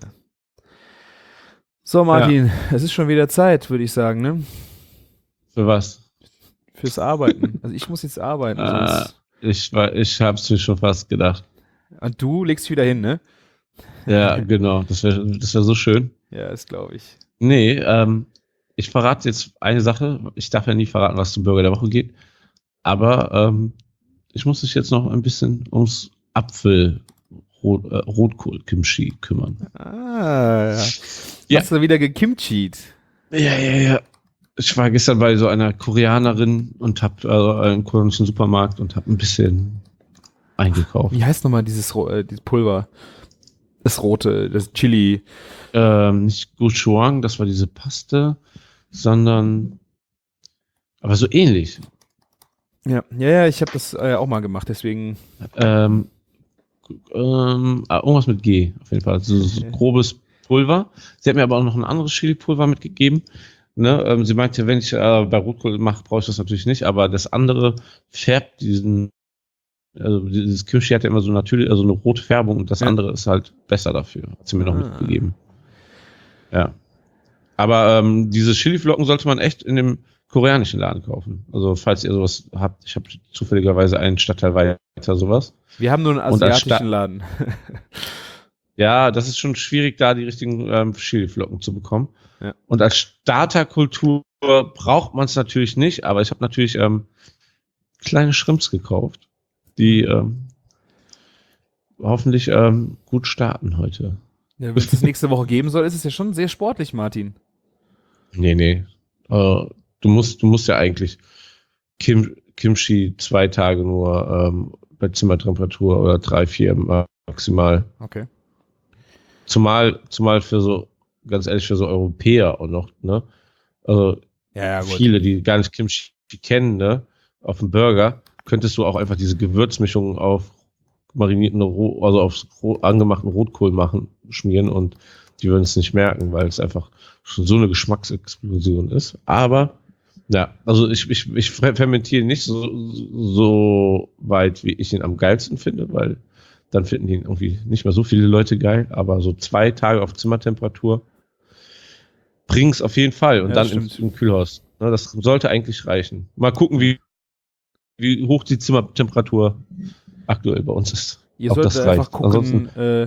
So, Martin, es ist schon wieder Zeit, würde ich sagen, ne? Für was? Fürs Arbeiten. Also ich muss jetzt arbeiten. Ah, Sonst ich war, ich hab's mir schon fast gedacht. und du legst wieder hin, ne? Ja, genau. Das wäre das wär so schön. Ja, das glaube ich. Nee, ähm, ich verrate jetzt eine Sache. Ich darf ja nie verraten, was zum Burger der Woche geht. Aber ähm, ich muss mich jetzt noch ein bisschen ums Apfel Rot, äh, Rotkohl-Kimchi kümmern. Ah, ja. Ja. Hast du wieder gekimchied? Ja, ja, ja. Ich war gestern bei so einer Koreanerin und hab also einen koreanischen Supermarkt und hab ein bisschen eingekauft. Wie heißt nochmal dieses, Ro- äh, dieses Pulver? Das rote, das Chili. Ähm, nicht Gochujang, das war diese Paste, sondern aber so ähnlich. Ja, ja, ja, ich habe das äh, auch mal gemacht, deswegen. Ähm, ähm, ah, irgendwas mit G, auf jeden Fall. So, so grobes Pulver. Sie hat mir aber auch noch ein anderes Chili-Pulver mitgegeben. Ne? Ähm, sie meinte, wenn ich äh, bei Rotkohl mache, brauche ich das natürlich nicht, aber das andere färbt diesen, also dieses Kimchi hat ja immer so natürlich, also eine rote Färbung und das Ja. andere ist halt besser dafür. Hat sie mir noch Ah. mitgegeben. Ja. Aber ähm, diese Chili-Flocken sollte man echt in dem koreanischen Laden kaufen. Also falls ihr sowas habt, ich habe zufälligerweise einen Stadtteil weiter sowas. Wir haben nur einen Und als asiatischen Sta- Laden. Ja, das ist schon schwierig, da die richtigen ähm, Chili-Flocken zu bekommen. Ja. Und als Starterkultur braucht man es natürlich nicht, aber ich habe natürlich ähm, kleine Shrimps gekauft, die ähm, hoffentlich ähm, gut starten heute. Ja, wenn es das nächste Woche geben soll, ist es ja schon sehr sportlich, Martin. Nee, nee. Äh, du musst, du musst ja eigentlich Kim, Kimchi zwei Tage nur ähm, bei Zimmertemperatur oder drei, vier äh, maximal. Okay. Zumal, zumal für so, ganz ehrlich, für so Europäer auch noch, ne? Also Ja, ja, gut. viele, die gar nicht Kimchi kennen, ne? Auf dem Burger könntest du auch einfach diese Gewürzmischung auf marinierten, Ro- also auf ro- angemachten Rotkohl machen, schmieren und die würden es nicht merken, weil es einfach schon so eine Geschmacksexplosion ist. Aber ja, also ich, ich, ich fermentiere nicht so, so weit, wie ich ihn am geilsten finde, weil dann finden ihn irgendwie nicht mehr so viele Leute geil, aber so zwei Tage auf Zimmertemperatur bring's auf jeden Fall und Ja, dann das im, stimmt. im Kühlhaus. Ne, das sollte eigentlich reichen. Mal gucken, wie, wie hoch die Zimmertemperatur aktuell bei uns ist. Ihr Ob solltet das einfach reicht. gucken, äh,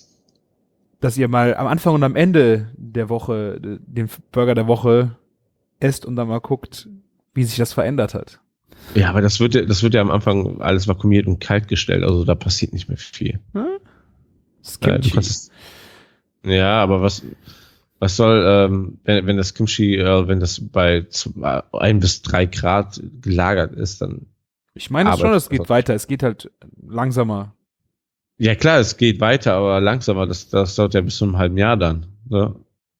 dass ihr mal am Anfang und am Ende der Woche äh, den Burger der Woche esst und dann mal guckt, wie sich das verändert hat. Ja, aber das wird ja, das wird ja am Anfang alles vakuumiert und kalt gestellt, also da passiert nicht mehr viel. Das Äh, du Kimchi. kannst es, ja, aber was, was soll, ähm, wenn, wenn das Kimchi, äh, wenn das bei zwei, ein bis drei Grad gelagert ist, dann Ich meine Aber- schon, es geht weiter. Es geht halt langsamer. ja klar, es geht weiter, aber langsamer. Das, das dauert ja bis zu einem halben Jahr dann. Ne?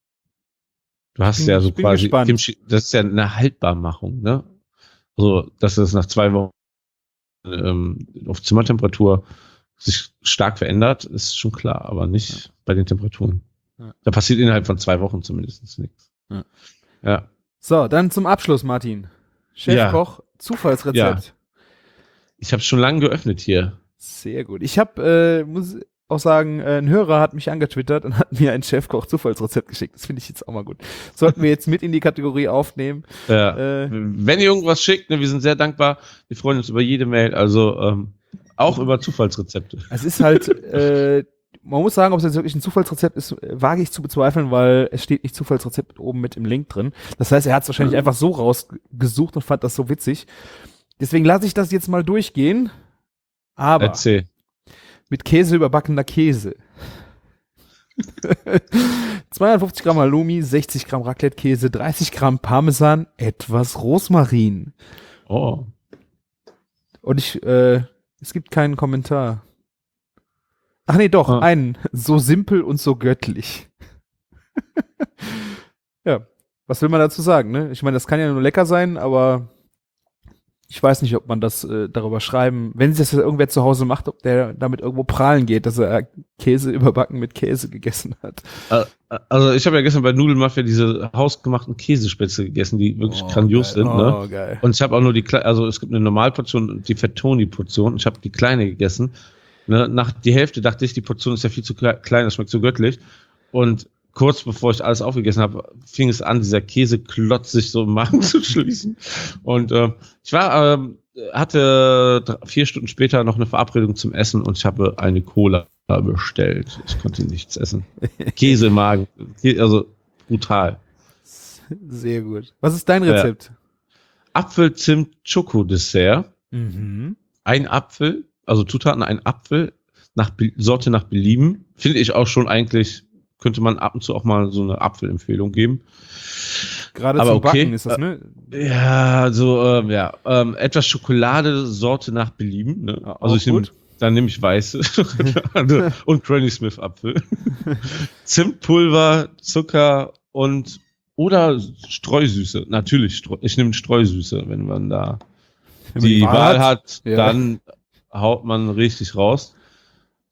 Du hast Ich bin- ja so ich bin quasi gespannt. Kimchi, das ist ja eine Haltbarmachung, ne? Also, dass es nach zwei Wochen ähm, auf Zimmertemperatur sich stark verändert, ist schon klar, aber nicht bei den Temperaturen. Ja. Da passiert innerhalb von zwei Wochen zumindest nichts. Ja. Ja. So, dann zum Abschluss, Martin. Chefkoch, Zufallsrezept. Ja. Ich habe schon lange geöffnet hier. Sehr gut. Ich habe, äh, muss auch sagen, äh, ein Hörer hat mich angetwittert und hat mir ein Chefkoch-Zufallsrezept geschickt. Das finde ich jetzt auch mal gut. Sollten wir jetzt mit in die Kategorie aufnehmen. Ja. Äh, Wenn ihr irgendwas schickt, ne, wir sind sehr dankbar. Wir freuen uns über jede Mail, also ähm, auch über Zufallsrezepte. Es ist halt, äh, man muss sagen, ob es jetzt wirklich ein Zufallsrezept ist, äh, wage ich zu bezweifeln, weil es steht nicht Zufallsrezept oben mit im Link drin. Das heißt, er hat es wahrscheinlich Mhm. einfach so rausgesucht und fand das so witzig. Deswegen lasse ich das jetzt mal durchgehen. Aber Erzähl. mit Käse überbackener Käse. zweihundertfünfzig Gramm Halloumi, sechzig Gramm Raclette-Käse, dreißig Gramm Parmesan, etwas Rosmarin. Oh. Und ich, äh, es gibt keinen Kommentar. Ach nee, doch, Ah. einen. So simpel und so göttlich. Ja, was will man dazu sagen, ne? Ich meine, das kann ja nur lecker sein, aber ich weiß nicht, ob man das äh, darüber schreiben, wenn sich das irgendwer zu Hause macht, ob der damit irgendwo prahlen geht, dass er Käse überbacken mit Käse gegessen hat. Also ich habe ja gestern bei Nudelmafia diese hausgemachten Käsespätzle gegessen, die wirklich Oh, grandios geil. sind. Ne? Oh, geil. Und ich habe auch nur die kleine, also es gibt eine Normalportion und die Fettoni-Portion. Ich habe die kleine gegessen. Ne? Nach die Hälfte dachte ich, die Portion ist ja viel zu kle- klein, das schmeckt so göttlich. Und kurz bevor ich alles aufgegessen habe, fing es an, dieser Käseklotz sich so im Magen zu schließen. Und äh, ich war, äh, hatte drei, vier Stunden später noch eine Verabredung zum Essen und ich habe eine Cola bestellt. Ich konnte nichts essen. Käse im Magen. Also brutal. Sehr gut. Was ist dein Rezept? Apfel-Zimt-Schoko-Dessert. Mhm. Ein Apfel, also Zutaten, ein Apfel, nach Be- Sorte nach Belieben. Finde ich auch schon eigentlich, könnte man ab und zu auch mal so eine Apfelempfehlung geben. Gerade Aber zum okay. Backen ist das, ne? Ja, so, ähm, ja, ähm, etwas Schokolade, Sorte nach Belieben. Ne? Ja, Also auch ich nehme, gut. dann nehme ich weiße und Granny Smith Apfel. Zimtpulver, Zucker und oder Streusüße. Natürlich, Streu, ich nehme Streusüße, wenn man da Wenn man die Wahl hat, Ja. dann haut man richtig raus.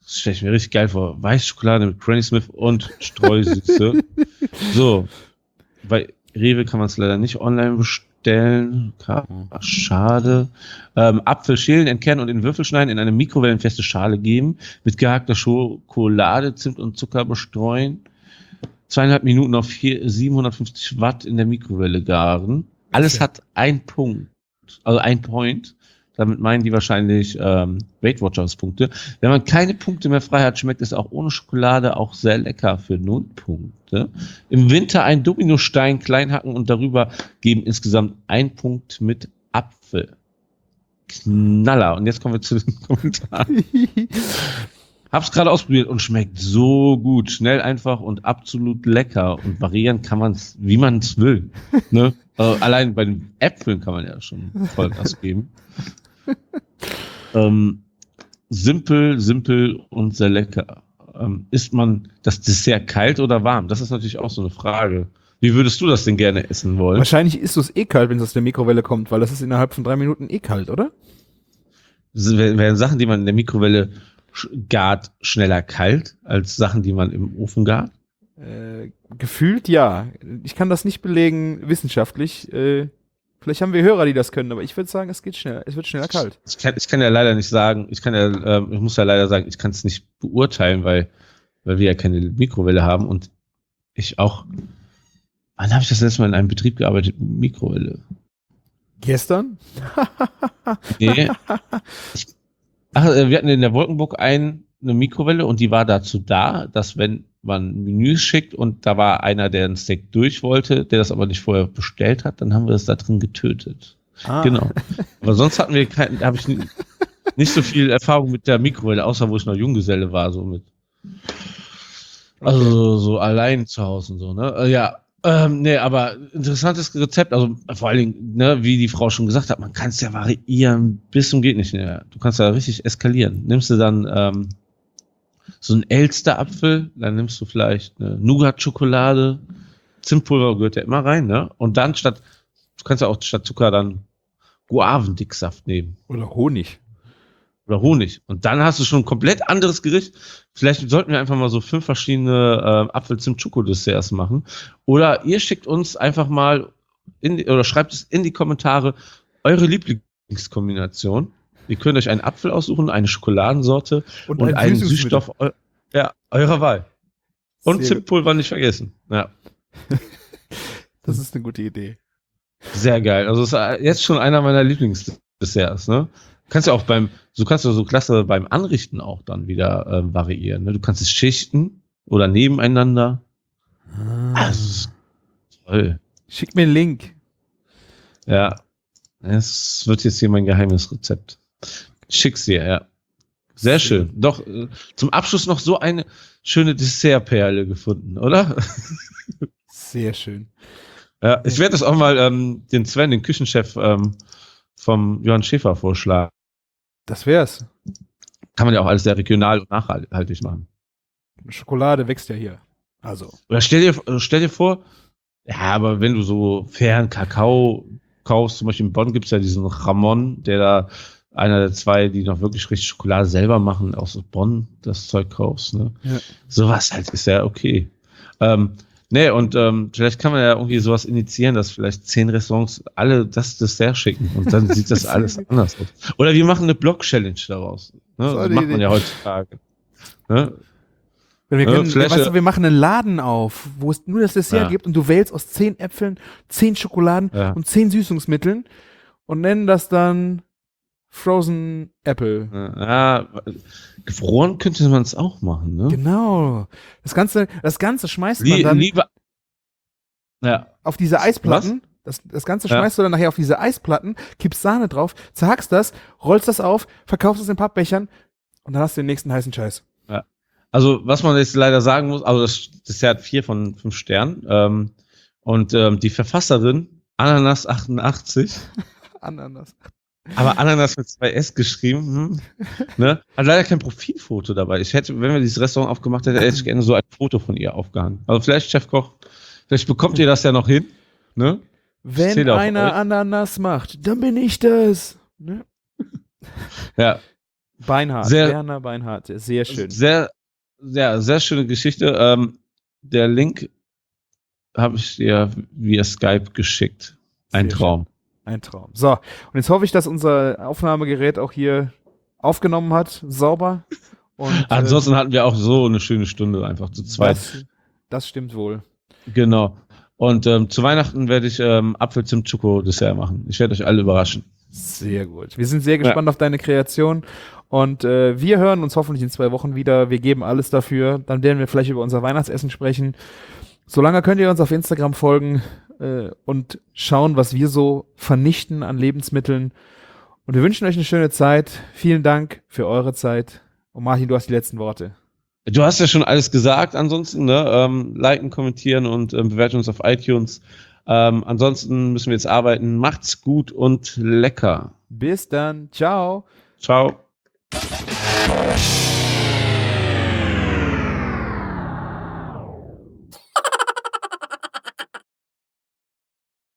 Das stelle ich mir richtig geil vor. Weiße Schokolade mit Granny Smith und Streusüße. So. Bei Rewe kann man es leider nicht online bestellen. Ach, schade. Ähm, Apfel schälen, entkernen und in Würfel schneiden, in eine mikrowellenfeste Schale geben, mit gehackter Schokolade, Zimt und Zucker bestreuen. Zweieinhalb Minuten auf vier, siebenhundertfünfzig Watt in der Mikrowelle garen. Alles Okay. hat ein Punkt. Also ein Point. Damit meinen die wahrscheinlich ähm, Weight Watchers Punkte. Wenn man keine Punkte mehr frei hat, schmeckt es auch ohne Schokolade auch sehr lecker für null Punkte. Im Winter ein Dominostein klein hacken und darüber geben insgesamt ein Punkt mit Apfel. Knaller. Und jetzt kommen wir zu den Kommentaren. Hab's gerade ausprobiert und schmeckt so gut. Schnell, einfach und absolut lecker. Und variieren kann man es, wie man es will. Ne? Also allein bei den Äpfeln kann man ja schon Vollgas geben. ähm, simpel, simpel und sehr lecker. Ähm, isst man das Dessert kalt oder warm? Das ist natürlich auch so eine Frage. Wie würdest du das denn gerne essen wollen? Wahrscheinlich ist es eh kalt, wenn es aus der Mikrowelle kommt, weil das ist innerhalb von drei Minuten eh kalt, oder? Das wären Sachen, die man in der Mikrowelle sch- gart, schneller kalt, als Sachen, die man im Ofen gart? Äh, gefühlt ja. Ich kann das nicht belegen wissenschaftlich. Äh, vielleicht haben wir Hörer, die das können, aber ich würde sagen, es geht schneller. Es wird schneller kalt. Ich kann, ich kann ja leider nicht sagen, ich kann ja, ähm, ich muss ja leider sagen, ich kann es nicht beurteilen, weil, weil wir ja keine Mikrowelle haben und ich auch. Wann habe ich das letzte Mal in einem Betrieb gearbeitet mit Mikrowelle? Gestern? Nee. Ich, ach, äh, wir hatten in der Wolkenburg ein, eine Mikrowelle und die war dazu da, dass wenn man Menüs schickt und da war einer, der ein Steak durch wollte, der das aber nicht vorher bestellt hat, dann haben wir das da drin getötet. Ah. Genau. Aber sonst hatten wir kein, habe ich nie, nicht so viel Erfahrung mit der Mikrowelle, außer wo ich noch Junggeselle war, so mit. Also Okay. so, so allein zu Hause und so, ne? Äh, Ja, ähm, nee, aber interessantes Rezept, also vor allen Dingen, ne, wie die Frau schon gesagt hat, man kann es ja variieren bis zum geht nicht mehr. Du kannst ja richtig eskalieren. Nimmst du dann ähm, so einen Elsterapfel, dann nimmst du vielleicht eine Nougat-Schokolade, Zimtpulver gehört ja immer rein, ne? Und dann statt, du kannst ja auch statt Zucker dann Guavendicksaft nehmen. Oder Honig. Oder Honig. Und dann hast du schon ein komplett anderes Gericht. Vielleicht sollten wir einfach mal so fünf verschiedene äh, Apfel-Zimt-Schoko-Desserts machen. Oder ihr schickt uns einfach mal in die, oder schreibt es in die Kommentare eure Lieblingskombination. Ihr könnt euch einen Apfel aussuchen, eine Schokoladensorte Und, und ein einen Süßungsmittel. Süßstoff eu ja, eurer Wahl. Und Sehr Zimtpulver nicht vergessen. Ja, Das ist eine gute Idee. sehr geil. Also das ist jetzt schon einer meiner Lieblingsdesserts, ne? Du kannst ja auch beim, du kannst ja so klasse beim Anrichten auch dann wieder ähm, variieren. Ne? Du kannst es schichten oder nebeneinander. Ah. Das ist toll. Schick mir einen Link. Ja. Es wird jetzt hier mein geheimes Rezept. Schick's dir, ja. Sehr schön. Doch, äh, zum Abschluss noch so eine schöne Dessertperle gefunden, oder? Sehr schön. Ja, ich werde das auch mal ähm, den Sven, den Küchenchef ähm, vom Johann Schäfer vorschlagen. Das wär's. Kann man ja auch alles sehr regional und nachhaltig machen. Schokolade wächst ja hier. Also. Oder stell dir, stell dir vor, ja, aber wenn du so fairen Kakao kaufst, zum Beispiel in Bonn gibt's ja diesen Ramon, der da einer der zwei, die noch wirklich richtig Schokolade selber machen, aus Bonn das Zeug kaufst. Ne? Ja. Sowas halt ist ja okay. Ähm, nee, und ähm, vielleicht kann man ja irgendwie sowas initiieren, dass vielleicht zehn Restaurants alle das Dessert schicken und dann sieht das alles anders aus. Oder wir machen eine Blog-Challenge daraus. Ne? So Das eine macht man Idee. ja heutzutage. Ne? Wir, Ja, können, vielleicht- weißt du, wir machen einen Laden auf, wo es nur das Dessert Ja. gibt und du wählst aus zehn Äpfeln, zehn Schokoladen Ja. und zehn Süßungsmitteln und nennen das dann Frozen Apple. Ja, gefroren könnte man es auch machen. Ne? Genau. Das Ganze, das Ganze schmeißt man Lie dann lieber. Ja. auf diese Eisplatten. Das, das Ganze Ja. schmeißt du dann nachher auf diese Eisplatten, kippst Sahne drauf, zerhackst das, rollst das auf, verkaufst es in Pappbechern und dann hast du den nächsten heißen Scheiß. Also, was man jetzt leider sagen muss, also das Dessert hat vier von fünf Sternen. Ähm, und ähm, die Verfasserin, Ananas achtundachtzig, Ananas. aber Ananas mit zwei S geschrieben, hm, ne, hat leider kein Profilfoto dabei. Ich hätte, wenn wir dieses Restaurant aufgemacht hätten, hätte ich gerne so ein Foto von ihr aufgehangen. Also vielleicht, Chefkoch, vielleicht bekommt ihr das ja noch hin, ne? Wenn zähle auf einer euch. Ananas macht, dann bin ich das. Ne? Ja. Beinhardt, Sehr- Werner Beinhardt, sehr schön. Sehr, sehr, sehr schöne Geschichte. Ähm, der Link habe ich dir via Skype geschickt. Ein Sehr Traum. Ein Traum. So, und jetzt hoffe ich, dass unser Aufnahmegerät auch hier aufgenommen hat, sauber. Und, äh, Ansonsten hatten wir auch so eine schöne Stunde einfach zu zweit. das, das stimmt wohl. Genau. Und ähm, zu Weihnachten werde ich ähm, Apfel-Zimt-Schoko-Dessert machen. Ich werde euch alle überraschen. Sehr gut. Wir sind sehr gespannt auf deine Kreation und äh, wir hören uns hoffentlich in zwei Wochen wieder. Wir geben alles dafür. Dann werden wir vielleicht über unser Weihnachtsessen sprechen. Solange könnt ihr uns auf Instagram folgen äh, und schauen, was wir so vernichten an Lebensmitteln. Und wir wünschen euch eine schöne Zeit. Vielen Dank für eure Zeit. Und Martin, du hast die letzten Worte. Du hast ja schon alles gesagt, ansonsten, ne? Ähm, liken, kommentieren und ähm, bewerten uns auf iTunes. Ähm, ansonsten müssen wir jetzt arbeiten. Macht's gut und lecker. Bis dann. Ciao. Ciao.